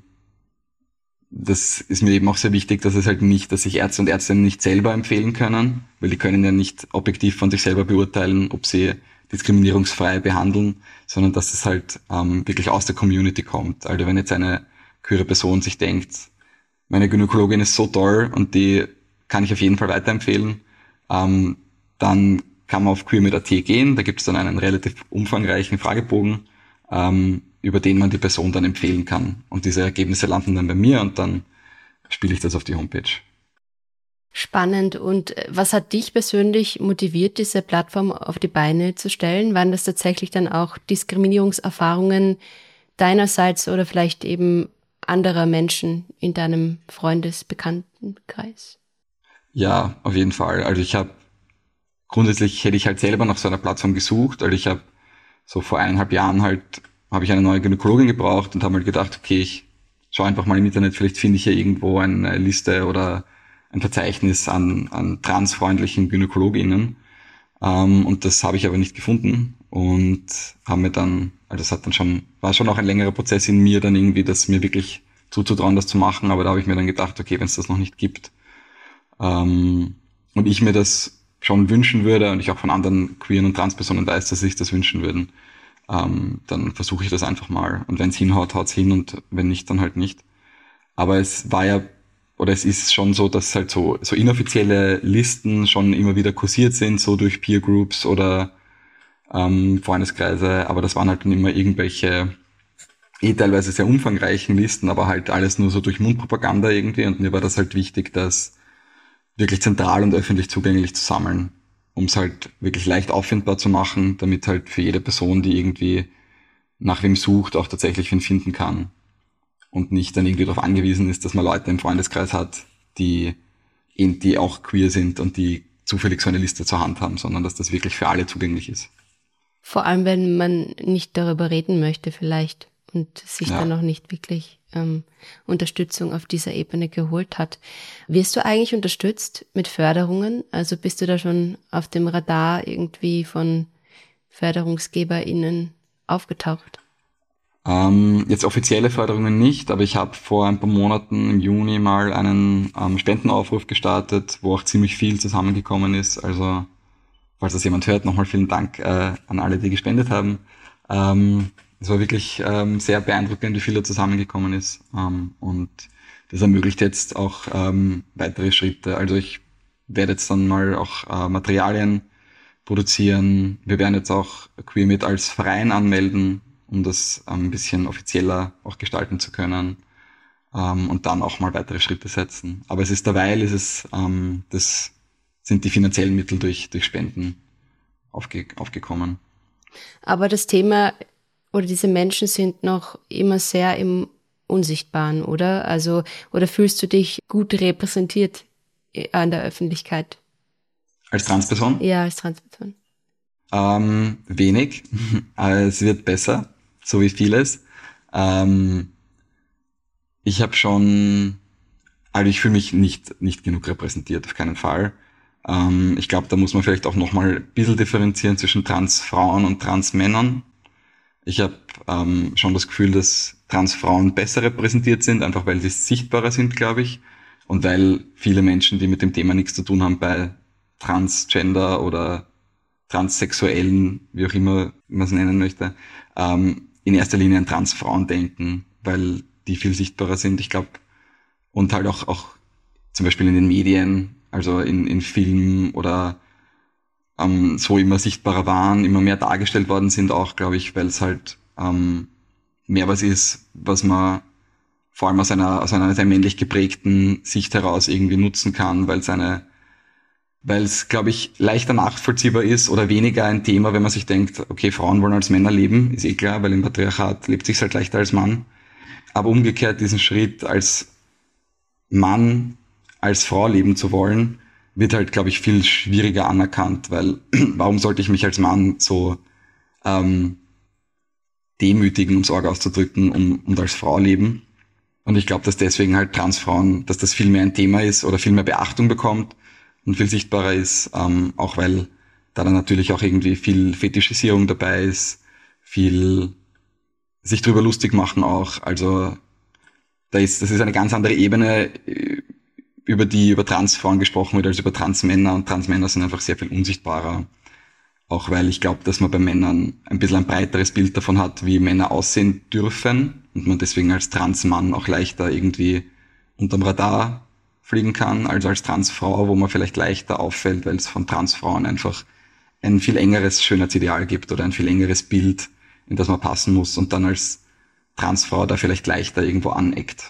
das ist mir eben auch sehr wichtig, dass es halt nicht, dass sich Ärzte und Ärztinnen nicht selber empfehlen können, weil die können ja nicht objektiv von sich selber beurteilen, ob sie diskriminierungsfrei behandeln, sondern dass es halt ähm, wirklich aus der Community kommt. Also wenn jetzt eine queere Person sich denkt, meine Gynäkologin ist so toll und die kann ich auf jeden Fall weiterempfehlen, ähm, dann kann man auf queermed punkt at gehen, da gibt es dann einen relativ umfangreichen Fragebogen, ähm, über den man die Person dann empfehlen kann. Und diese Ergebnisse landen dann bei mir und dann spiele ich das auf die Homepage. Spannend. Und was hat dich persönlich motiviert, diese Plattform auf die Beine zu stellen? Waren das tatsächlich dann auch Diskriminierungserfahrungen deinerseits oder vielleicht eben anderer Menschen in deinem Freundes-Bekanntenkreis? Ja, auf jeden Fall. Also ich habe, grundsätzlich hätte ich halt selber nach so einer Plattform gesucht. Also ich habe so vor eineinhalb Jahren halt, habe ich eine neue Gynäkologin gebraucht und habe halt gedacht, okay, ich schaue einfach mal im Internet, vielleicht finde ich ja irgendwo eine Liste oder ein Verzeichnis an, an transfreundlichen GynäkologInnen. Ähm, und das habe ich aber nicht gefunden und habe mir dann, also das hat dann schon, war schon auch ein längerer Prozess in mir dann irgendwie, das mir wirklich zuzutrauen, das zu machen, aber da habe ich mir dann gedacht, okay, wenn es das noch nicht gibt ähm, und ich mir das schon wünschen würde und ich auch von anderen queeren und Transpersonen weiß, dass sie sich das wünschen würden, ähm, dann versuche ich das einfach mal und wenn es hinhaut, haut's hin und wenn nicht, dann halt nicht. Aber es war ja Oder es ist schon so, dass halt so, so inoffizielle Listen schon immer wieder kursiert sind, so durch Peer Groups oder ähm, Freundeskreise, aber das waren halt dann immer irgendwelche eh teilweise sehr umfangreichen Listen, aber halt alles nur so durch Mundpropaganda irgendwie und mir war das halt wichtig, das wirklich zentral und öffentlich zugänglich zu sammeln, um es halt wirklich leicht auffindbar zu machen, damit halt für jede Person, die irgendwie nach wem sucht, auch tatsächlich wen finden kann. Und nicht dann irgendwie darauf angewiesen ist, dass man Leute im Freundeskreis hat, die, die auch queer sind und die zufällig so eine Liste zur Hand haben, sondern dass das wirklich für alle zugänglich ist. Vor allem, wenn man nicht darüber reden möchte vielleicht und sich Ja. dann noch nicht wirklich ähm, Unterstützung auf dieser Ebene geholt hat. Wirst du eigentlich unterstützt mit Förderungen? Also bist du da schon auf dem Radar irgendwie von FörderungsgeberInnen aufgetaucht? Ähm, jetzt offizielle Förderungen nicht, aber ich habe vor ein paar Monaten im Juni mal einen ähm, Spendenaufruf gestartet, wo auch ziemlich viel zusammengekommen ist. Also, falls das jemand hört, nochmal vielen Dank äh, an alle, die gespendet haben. Ähm, es war wirklich ähm, sehr beeindruckend, wie viel da zusammengekommen ist. Ähm, und das ermöglicht jetzt auch ähm, weitere Schritte. Also ich werde jetzt dann mal auch äh, Materialien produzieren. Wir werden jetzt auch QueerMed als Verein anmelden, um das ein bisschen offizieller auch gestalten zu können ähm, und dann auch mal weitere Schritte setzen. Aber es ist derweil, ist es, ähm, das sind die finanziellen Mittel durch, durch Spenden aufge, aufgekommen. Aber das Thema oder diese Menschen sind noch immer sehr im Unsichtbaren, oder? Also, oder fühlst du dich gut repräsentiert an der Öffentlichkeit? Als Transperson? Ja, als Transperson. Ähm, wenig. Es wird besser, so wie vieles. Ähm, ich habe schon, also ich fühle mich nicht, nicht genug repräsentiert, auf keinen Fall. Ähm, ich glaube, da muss man vielleicht auch nochmal ein bisschen differenzieren zwischen Transfrauen und Transmännern. Ich habe ähm, schon das Gefühl, dass Transfrauen besser repräsentiert sind, einfach weil sie sichtbarer sind, glaube ich. Und weil viele Menschen, die mit dem Thema nichts zu tun haben, bei Transgender oder Transsexuellen, wie auch immer man es nennen möchte, ähm, in erster Linie an Transfrauen denken, weil die viel sichtbarer sind, ich glaube. Und halt auch, auch zum Beispiel in den Medien, also in, in Filmen oder ähm, so immer sichtbarer waren, immer mehr dargestellt worden sind auch, glaube ich, weil es halt ähm, mehr was ist, was man vor allem aus einer, aus einer sehr männlich geprägten Sicht heraus irgendwie nutzen kann, weil es eine, weil es, glaube ich, leichter nachvollziehbar ist oder weniger ein Thema, wenn man sich denkt, okay, Frauen wollen als Männer leben, ist eh klar, weil im Patriarchat lebt sich's halt leichter als Mann. Aber umgekehrt diesen Schritt als Mann, als Frau leben zu wollen, wird halt, glaube ich, viel schwieriger anerkannt, weil warum sollte ich mich als Mann so ähm, demütigen, um es arg auszudrücken, um, und als Frau leben? Und ich glaube, dass deswegen halt Transfrauen, dass das viel mehr ein Thema ist oder viel mehr Beachtung bekommt und viel sichtbarer ist, ähm, auch weil da dann natürlich auch irgendwie viel Fetischisierung dabei ist, viel sich drüber lustig machen auch. Also da ist, das ist eine ganz andere Ebene, über die über Transfrauen gesprochen wird als über Transmänner, und Transmänner sind einfach sehr viel unsichtbarer. Auch weil ich glaube, dass man bei Männern ein bisschen ein breiteres Bild davon hat, wie Männer aussehen dürfen und man deswegen als Transmann auch leichter irgendwie unterm Radar fliegen kann, als als Transfrau, wo man vielleicht leichter auffällt, weil es von Transfrauen einfach ein viel engeres Schönheitsideal gibt oder ein viel engeres Bild, in das man passen muss und dann als Transfrau da vielleicht leichter irgendwo aneckt.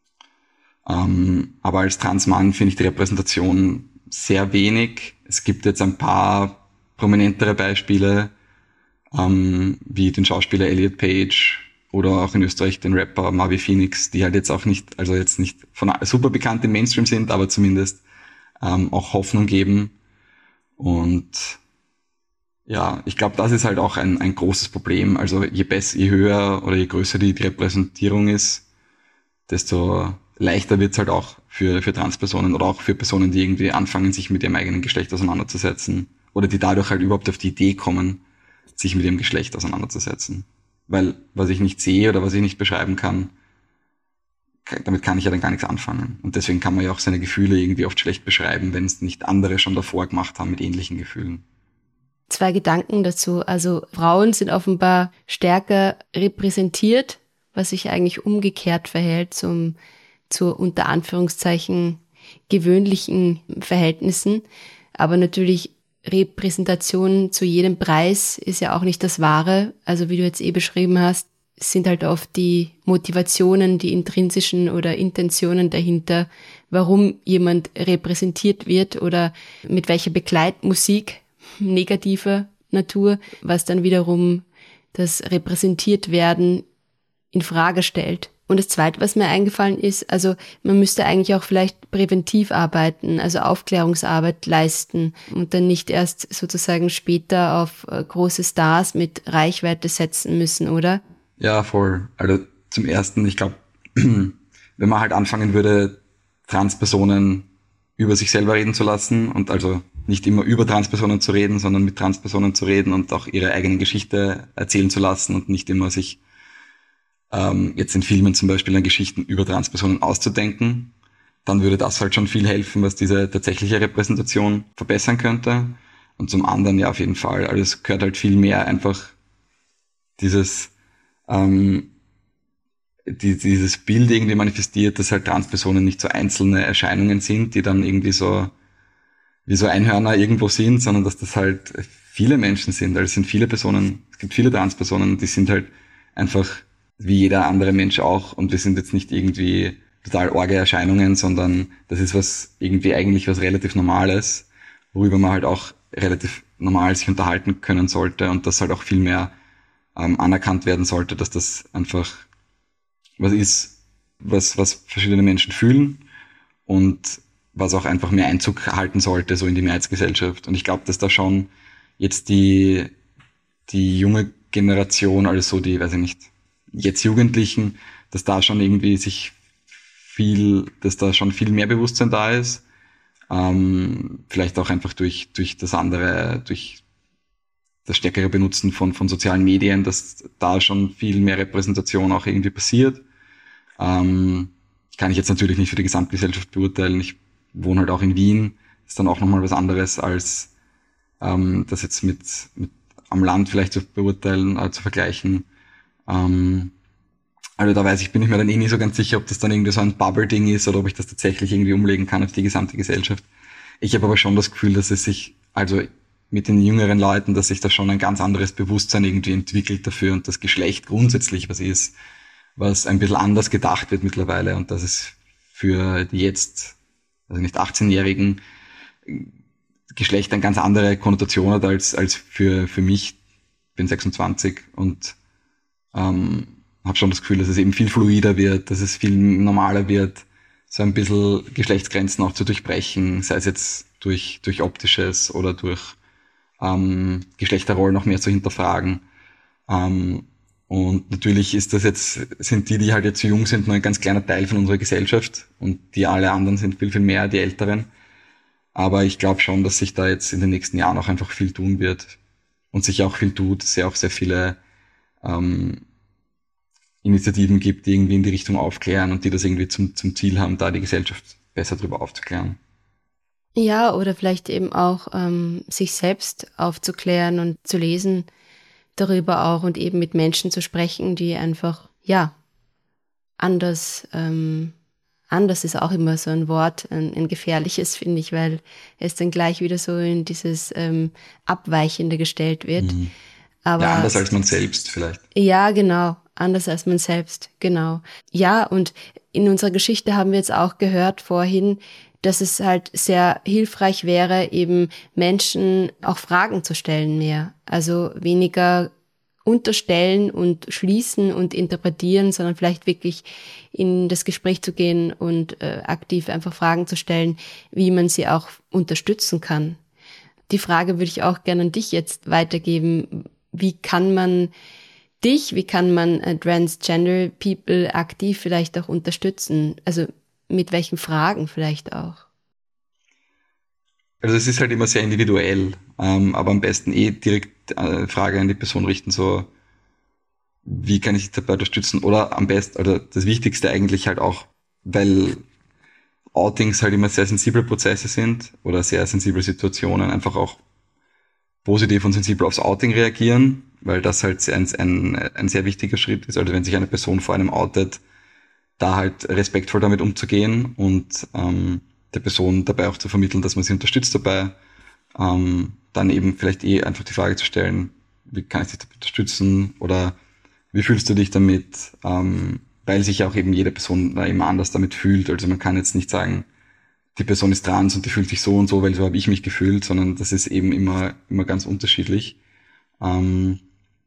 Ähm, aber als Transmann finde ich die Repräsentation sehr wenig. Es gibt jetzt ein paar prominentere Beispiele, ähm, wie den Schauspieler Elliot Page oder auch in Österreich den Rapper Marvi Phoenix, die halt jetzt auch nicht, also jetzt nicht von super bekannt im Mainstream sind, aber zumindest ähm, auch Hoffnung geben. Und ja, ich glaube, das ist halt auch ein, ein großes Problem. Also je besser, je höher oder je größer die, die Repräsentierung ist, desto leichter wird's halt auch für, für Transpersonen oder auch für Personen, die irgendwie anfangen, sich mit ihrem eigenen Geschlecht auseinanderzusetzen oder die dadurch halt überhaupt auf die Idee kommen, sich mit ihrem Geschlecht auseinanderzusetzen. Weil was ich nicht sehe oder was ich nicht beschreiben kann, damit kann ich ja dann gar nichts anfangen. Und deswegen kann man ja auch seine Gefühle irgendwie oft schlecht beschreiben, wenn es nicht andere schon davor gemacht haben mit ähnlichen Gefühlen. Zwei Gedanken dazu. Also Frauen sind offenbar stärker repräsentiert, was sich eigentlich umgekehrt verhält zum, zu unter Anführungszeichen gewöhnlichen Verhältnissen. Aber natürlich Repräsentation zu jedem Preis ist ja auch nicht das Wahre. Also wie du jetzt eh beschrieben hast, sind halt oft die Motivationen, die intrinsischen oder Intentionen dahinter, warum jemand repräsentiert wird oder mit welcher Begleitmusik negativer Natur, was dann wiederum das repräsentiert werden in Frage stellt. Und das Zweite, was mir eingefallen ist, also man müsste eigentlich auch vielleicht präventiv arbeiten, also Aufklärungsarbeit leisten und dann nicht erst sozusagen später auf große Stars mit Reichweite setzen müssen, oder? Ja, voll. Also zum Ersten, ich glaube, wenn man halt anfangen würde, Transpersonen über sich selber reden zu lassen und also nicht immer über Transpersonen zu reden, sondern mit Transpersonen zu reden und auch ihre eigene Geschichte erzählen zu lassen und nicht immer sich ähm, jetzt in Filmen zum Beispiel an Geschichten über Transpersonen auszudenken, dann würde das halt schon viel helfen, was diese tatsächliche Repräsentation verbessern könnte. Und zum anderen ja auf jeden Fall, also es gehört halt viel mehr einfach dieses ähm, die, dieses Bild irgendwie manifestiert, dass halt Transpersonen nicht so einzelne Erscheinungen sind, die dann irgendwie so wie so Einhörner irgendwo sind, sondern dass das halt viele Menschen sind. Also es sind viele Personen, es gibt viele Transpersonen, die sind halt einfach wie jeder andere Mensch auch und wir sind jetzt nicht irgendwie total arge Erscheinungen, sondern das ist was irgendwie eigentlich was relativ Normales, worüber man halt auch relativ normal sich unterhalten können sollte und das halt auch viel mehr ähm, anerkannt werden sollte, dass das einfach was ist, was, was verschiedene Menschen fühlen und was auch einfach mehr Einzug halten sollte, so in die Mehrheitsgesellschaft. Und ich glaube, dass da schon jetzt die, die junge Generation, also so die, weiß ich nicht, jetzt Jugendlichen, dass da schon irgendwie sich viel, dass da schon viel mehr Bewusstsein da ist. Ähm, vielleicht auch einfach durch, durch das andere, durch das stärkere Benutzen von, von sozialen Medien, dass da schon viel mehr Repräsentation auch irgendwie passiert. Ähm, kann ich jetzt natürlich nicht für die Gesamtgesellschaft beurteilen. Ich wohne halt auch in Wien. Ist dann auch nochmal was anderes als ähm, das jetzt mit, mit am Land vielleicht zu beurteilen, äh, zu vergleichen. Ähm, also da weiß ich, bin ich mir dann eh nicht so ganz sicher, ob das dann irgendwie so ein Bubble-Ding ist oder ob ich das tatsächlich irgendwie umlegen kann auf die gesamte Gesellschaft. Ich habe aber schon das Gefühl, dass es sich, also mit den jüngeren Leuten, dass sich da schon ein ganz anderes Bewusstsein irgendwie entwickelt dafür und das Geschlecht grundsätzlich was ist, was ein bisschen anders gedacht wird mittlerweile und dass es für die jetzt, also nicht achtzehnjährigen, Geschlecht eine ganz andere Konnotation hat als, als für, für mich. Ich bin sechsundzwanzig und ähm, habe schon das Gefühl, dass es eben viel fluider wird, dass es viel normaler wird, so ein bisschen Geschlechtsgrenzen auch zu durchbrechen, sei es jetzt durch, durch Optisches oder durch ähm, Geschlechterrollen noch mehr zu hinterfragen. Ähm, und natürlich ist das jetzt, sind die, die halt jetzt so jung sind, nur ein ganz kleiner Teil von unserer Gesellschaft und die alle anderen sind viel, viel mehr, die Älteren. Aber ich glaube schon, dass sich da jetzt in den nächsten Jahren auch einfach viel tun wird und sich auch viel tut, dass es ja auch sehr viele ähm, Initiativen gibt, die irgendwie in die Richtung aufklären und die das irgendwie zum, zum Ziel haben, da die Gesellschaft besser drüber aufzuklären. Ja, oder vielleicht eben auch ähm, sich selbst aufzuklären und zu lesen darüber auch und eben mit Menschen zu sprechen, die einfach, ja, anders, ähm, anders ist auch immer so ein Wort, ein, ein gefährliches, finde ich, weil es dann gleich wieder so in dieses ähm, Abweichende gestellt wird. Mhm. Aber, ja, anders als man selbst vielleicht. Ja, genau, anders als man selbst, genau. Ja, und in unserer Geschichte haben wir jetzt auch gehört vorhin, dass es halt sehr hilfreich wäre, eben Menschen auch Fragen zu stellen mehr. Also weniger unterstellen und schließen und interpretieren, sondern vielleicht wirklich in das Gespräch zu gehen und äh, aktiv einfach Fragen zu stellen, wie man sie auch unterstützen kann. Die Frage würde ich auch gerne an dich jetzt weitergeben. Wie kann man dich, wie kann man äh, Transgender People aktiv vielleicht auch unterstützen? Also mit welchen Fragen vielleicht auch? Also es ist halt immer sehr individuell, ähm, aber am besten eh direkt eine Frage an die Person richten, so wie kann ich dich dabei unterstützen? Oder am besten, oder das Wichtigste eigentlich halt auch, weil Outings halt immer sehr sensible Prozesse sind oder sehr sensible Situationen, einfach auch positiv und sensibel aufs Outing reagieren, weil das halt ein, ein, ein sehr wichtiger Schritt ist. Also wenn sich eine Person vor einem outet, da halt respektvoll damit umzugehen und ähm, der Person dabei auch zu vermitteln, dass man sie unterstützt dabei. Ähm, dann eben vielleicht eh einfach die Frage zu stellen, wie kann ich dich dabei unterstützen oder wie fühlst du dich damit? Ähm, weil sich auch eben jede Person da immer anders damit fühlt. Also man kann jetzt nicht sagen, die Person ist trans und die fühlt sich so und so, weil so habe ich mich gefühlt, sondern das ist eben immer immer ganz unterschiedlich. Ähm,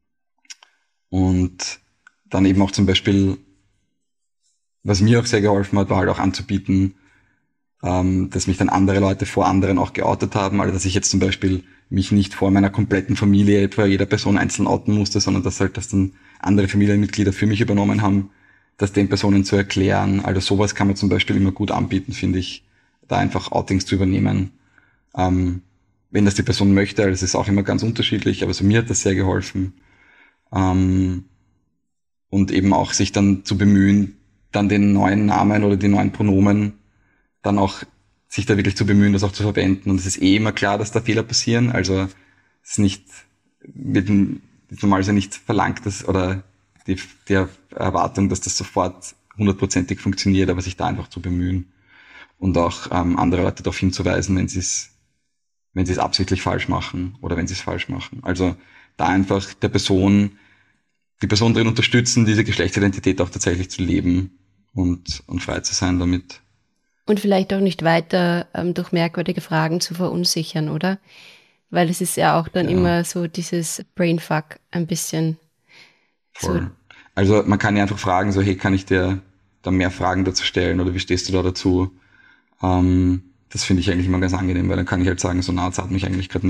und dann eben auch zum Beispiel, was mir auch sehr geholfen hat, war halt auch anzubieten, ähm, dass mich dann andere Leute vor anderen auch geoutet haben, also dass ich jetzt zum Beispiel mich nicht vor meiner kompletten Familie etwa jeder Person einzeln outen musste, sondern dass halt das dann andere Familienmitglieder für mich übernommen haben, das den Personen zu erklären. Also sowas kann man zum Beispiel immer gut anbieten, finde ich, da einfach Outings zu übernehmen. Ähm, wenn das die Person möchte, also es ist auch immer ganz unterschiedlich, aber so mir hat das sehr geholfen. Ähm, und eben auch sich dann zu bemühen, dann den neuen Namen oder die neuen Pronomen dann auch sich da wirklich zu bemühen, das auch zu verwenden. Und es ist eh immer klar, dass da Fehler passieren. Also es ist nicht, wird normalerweise nicht verlangt, dass, oder die, die Erwartung, dass das sofort hundertprozentig funktioniert, aber sich da einfach zu bemühen und auch ähm, andere Leute darauf hinzuweisen, wenn sie es wenn sie es absichtlich falsch machen oder wenn sie es falsch machen. Also da einfach der Person, die Person drin unterstützen, diese Geschlechtsidentität auch tatsächlich zu leben und, und frei zu sein damit. Und vielleicht auch nicht weiter ähm, durch merkwürdige Fragen zu verunsichern, oder? Weil es ist ja auch dann ja. immer so dieses Brainfuck ein bisschen. Voll. So. Also man kann ja einfach fragen, so hey, kann ich dir da mehr Fragen dazu stellen oder wie stehst du da dazu? Ähm, das finde ich eigentlich immer ganz angenehm, weil dann kann ich halt sagen, so na, das hat mich eigentlich gerade nicht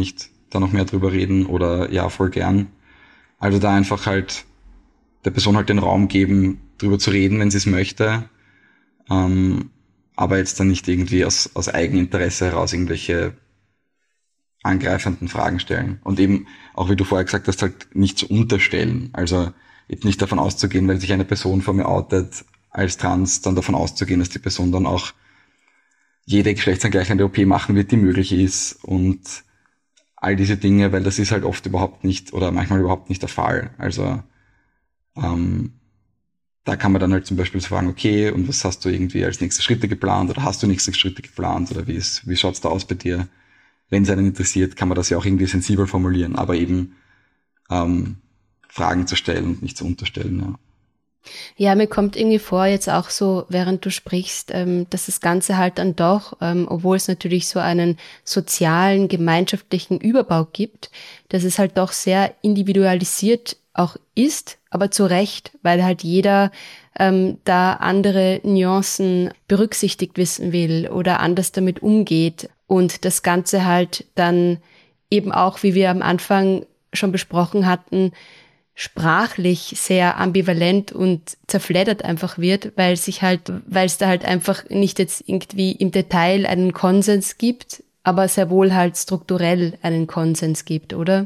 da noch mehr drüber reden oder ja, voll gern. Also da einfach halt der Person halt den Raum geben, drüber zu reden, wenn sie es möchte, ähm, aber jetzt dann nicht irgendwie aus, aus Eigeninteresse heraus irgendwelche angreifenden Fragen stellen. Und eben, auch wie du vorher gesagt hast, halt nicht zu unterstellen. Also jetzt nicht davon auszugehen, weil sich eine Person vor mir outet als trans, dann davon auszugehen, dass die Person dann auch jede geschlechtsangleichende O P machen wird, die möglich ist und all diese Dinge, weil das ist halt oft überhaupt nicht oder manchmal überhaupt nicht der Fall. Also ähm, da kann man dann halt zum Beispiel fragen, okay, und was hast du irgendwie als nächste Schritte geplant oder hast du nächste Schritte geplant oder wie ist, wie schaut's da aus bei dir? Wenn es einen interessiert, kann man das ja auch irgendwie sensibel formulieren, aber eben ähm, Fragen zu stellen und nicht zu unterstellen, ja. Ja, mir kommt irgendwie vor, jetzt auch so, während du sprichst, ähm, dass das Ganze halt dann doch, ähm, obwohl es natürlich so einen sozialen, gemeinschaftlichen Überbau gibt, dass es halt doch sehr individualisiert auch ist, aber zu Recht, weil halt jeder ähm, da andere Nuancen berücksichtigt wissen will oder anders damit umgeht und das Ganze halt dann eben auch, wie wir am Anfang schon besprochen hatten, sprachlich sehr ambivalent und zerfleddert einfach wird, weil sich halt, weil es da halt einfach nicht jetzt irgendwie im Detail einen Konsens gibt, aber sehr wohl halt strukturell einen Konsens gibt, oder?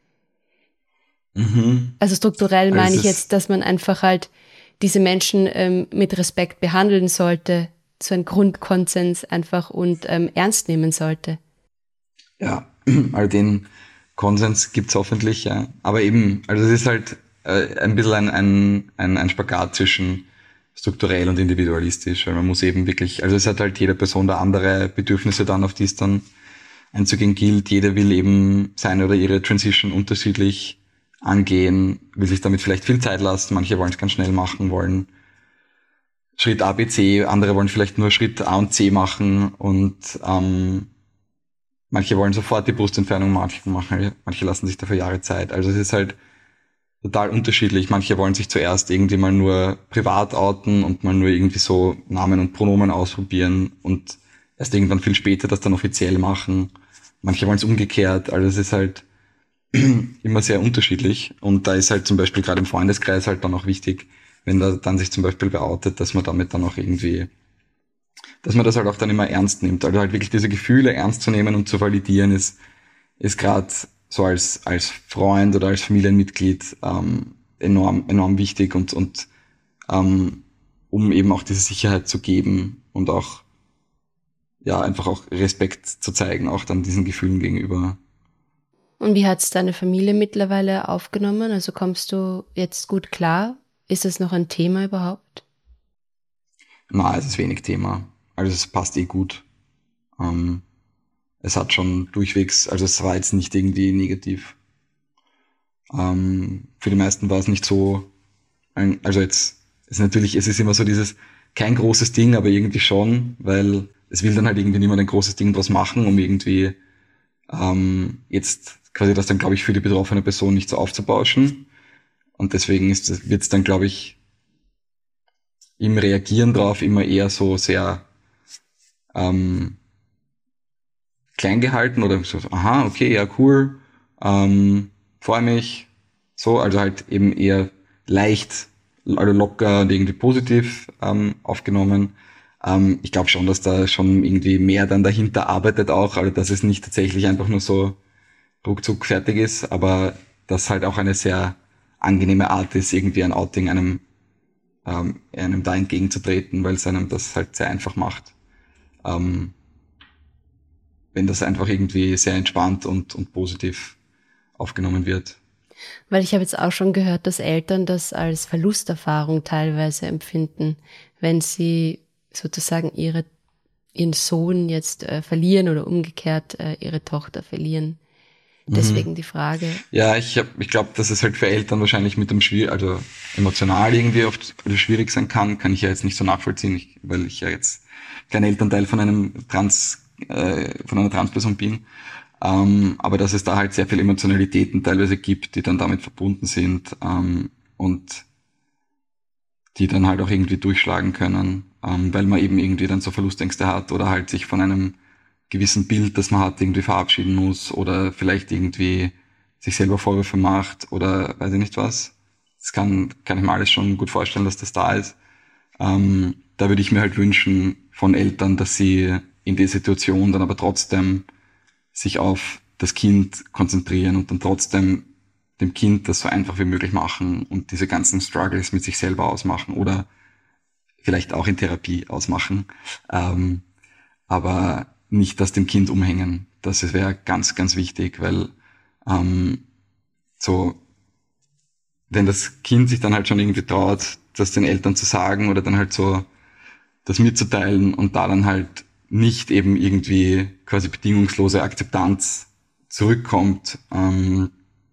Mhm. Also strukturell also meine ich jetzt, dass man einfach halt diese Menschen ähm, mit Respekt behandeln sollte, so ein Grundkonsens einfach und ähm, ernst nehmen sollte. Ja, all den Konsens gibt's hoffentlich, ja. Aber eben, also es ist halt äh, ein bisschen ein, ein, ein, ein Spagat zwischen strukturell und individualistisch, weil man muss eben wirklich, also es hat halt jede Person da andere Bedürfnisse dann, auf die es dann einzugehen gilt. Jeder will eben seine oder ihre Transition unterschiedlich angehen, will sich damit vielleicht viel Zeit lassen, manche wollen es ganz schnell machen, wollen Schritt A, B, C, andere wollen vielleicht nur Schritt A und C machen und ähm, manche wollen sofort die Brustentfernung machen, manche lassen sich dafür Jahre Zeit. Also es ist halt total unterschiedlich. Manche wollen sich zuerst irgendwie mal nur privat outen und mal nur irgendwie so Namen und Pronomen ausprobieren und erst irgendwann viel später das dann offiziell machen. Manche wollen es umgekehrt. Also es ist halt immer sehr unterschiedlich. Und da ist halt zum Beispiel gerade im Freundeskreis halt dann auch wichtig, wenn da dann sich zum Beispiel beoutet, dass man damit dann auch irgendwie, dass man das halt auch dann immer ernst nimmt. Also halt wirklich diese Gefühle ernst zu nehmen und zu validieren ist, ist gerade so als, als Freund oder als Familienmitglied ähm, enorm, enorm wichtig und, und ähm, um eben auch diese Sicherheit zu geben und auch, ja, einfach auch Respekt zu zeigen, auch dann diesen Gefühlen gegenüber. Und wie hat's deine Familie mittlerweile aufgenommen? Also kommst du jetzt gut klar? Ist es noch ein Thema überhaupt? Na, es ist wenig Thema. Also es passt eh gut. Ähm, es hat schon durchwegs, also es war jetzt nicht irgendwie negativ. Ähm, für die meisten war es nicht so, ein, also jetzt ist natürlich, es ist immer so dieses, kein großes Ding, aber irgendwie schon, weil es will dann halt irgendwie niemand ein großes Ding draus machen, um irgendwie ähm, jetzt quasi das dann, glaube ich, für die betroffene Person nicht so aufzubauschen. Und deswegen ist wird es dann, glaube ich, im Reagieren drauf immer eher so sehr ähm, klein gehalten oder so, aha, okay, ja, cool, ähm, freue mich, so, also halt eben eher leicht, also locker und irgendwie positiv ähm, aufgenommen. Ähm, ich glaube schon, dass da schon irgendwie mehr dann dahinter arbeitet auch, also dass es nicht tatsächlich einfach nur so ruckzuck fertig ist, aber dass halt auch eine sehr angenehme Art ist, irgendwie ein Outing einem ähm, einem da entgegenzutreten, weil es einem das halt sehr einfach macht. Ähm, wenn das einfach irgendwie sehr entspannt und, und positiv aufgenommen wird. Weil ich habe jetzt auch schon gehört, dass Eltern das als Verlusterfahrung teilweise empfinden, wenn sie sozusagen ihre, ihren Sohn jetzt äh, verlieren oder umgekehrt äh, ihre Tochter verlieren. Deswegen mhm. die Frage. Ja, ich hab, ich glaube, dass es halt für Eltern wahrscheinlich mit dem schwierig, also emotional irgendwie oft schwierig sein kann, kann ich ja jetzt nicht so nachvollziehen, ich, weil ich ja jetzt kein Elternteil von einem Trans, äh, von einer Transperson bin. Ähm, aber dass es da halt sehr viel Emotionalitäten teilweise gibt, die dann damit verbunden sind ähm, und die dann halt auch irgendwie durchschlagen können, ähm, weil man eben irgendwie dann so Verlustängste hat oder halt sich von einem gewissen Bild, das man hat, irgendwie verabschieden muss oder vielleicht irgendwie sich selber Vorwürfe macht oder weiß ich nicht was. Das kann, kann ich mir alles schon gut vorstellen, dass das da ist. Ähm, da würde ich mir halt wünschen von Eltern, dass sie in der Situation dann aber trotzdem sich auf das Kind konzentrieren und dann trotzdem dem Kind das so einfach wie möglich machen und diese ganzen Struggles mit sich selber ausmachen oder vielleicht auch in Therapie ausmachen. Ähm, aber nicht das dem Kind umhängen. Das wäre ganz, ganz wichtig, weil ähm, so, wenn das Kind sich dann halt schon irgendwie traut, das den Eltern zu sagen oder dann halt so das mitzuteilen und da dann halt nicht eben irgendwie quasi bedingungslose Akzeptanz zurückkommt, ähm,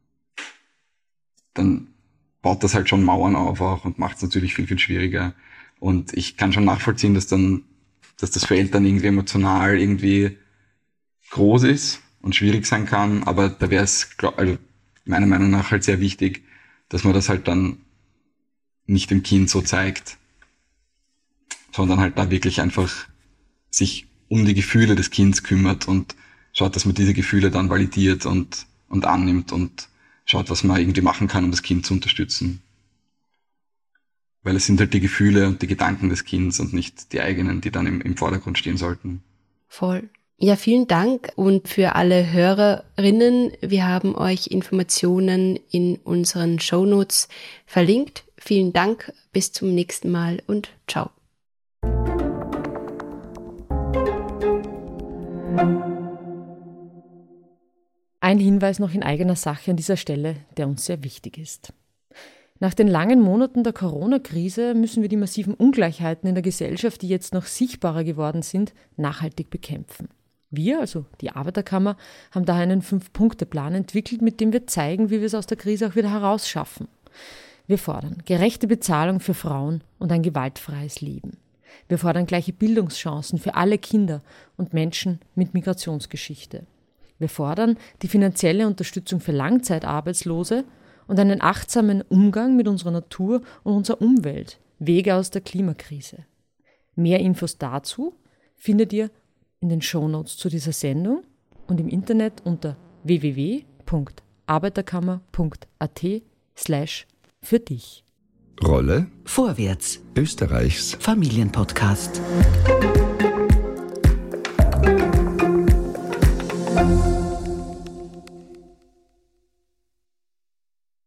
dann baut das halt schon Mauern auf auch und macht es natürlich viel, viel schwieriger. Und ich kann schon nachvollziehen, dass dann, dass das für Eltern irgendwie emotional irgendwie groß ist und schwierig sein kann, aber da wäre es, also meiner Meinung nach halt sehr wichtig, dass man das halt dann nicht dem Kind so zeigt, sondern halt da wirklich einfach sich um die Gefühle des Kindes kümmert und schaut, dass man diese Gefühle dann validiert und, und annimmt und schaut, was man irgendwie machen kann, um das Kind zu unterstützen. Weil es sind halt die Gefühle und die Gedanken des Kindes und nicht die eigenen, die dann im, im Vordergrund stehen sollten. Voll. Ja, vielen Dank. Und für alle Hörerinnen, wir haben euch Informationen in unseren Shownotes verlinkt. Vielen Dank, bis zum nächsten Mal und ciao. Ein Hinweis noch in eigener Sache an dieser Stelle, der uns sehr wichtig ist. Nach den langen Monaten der Corona-Krise müssen wir die massiven Ungleichheiten in der Gesellschaft, die jetzt noch sichtbarer geworden sind, nachhaltig bekämpfen. Wir, also die Arbeiterkammer, haben daher einen Fünf-Punkte-Plan entwickelt, mit dem wir zeigen, wie wir es aus der Krise auch wieder herausschaffen. Wir fordern gerechte Bezahlung für Frauen und ein gewaltfreies Leben. Wir fordern gleiche Bildungschancen für alle Kinder und Menschen mit Migrationsgeschichte. Wir fordern die finanzielle Unterstützung für Langzeitarbeitslose und einen achtsamen Umgang mit unserer Natur und unserer Umwelt, Wege aus der Klimakrise. Mehr Infos dazu findet ihr in den Shownotes zu dieser Sendung und im Internet unter w w w punkt arbeiterkammer punkt a t slash für dich. Rolle Vorwärts, Österreichs Familienpodcast.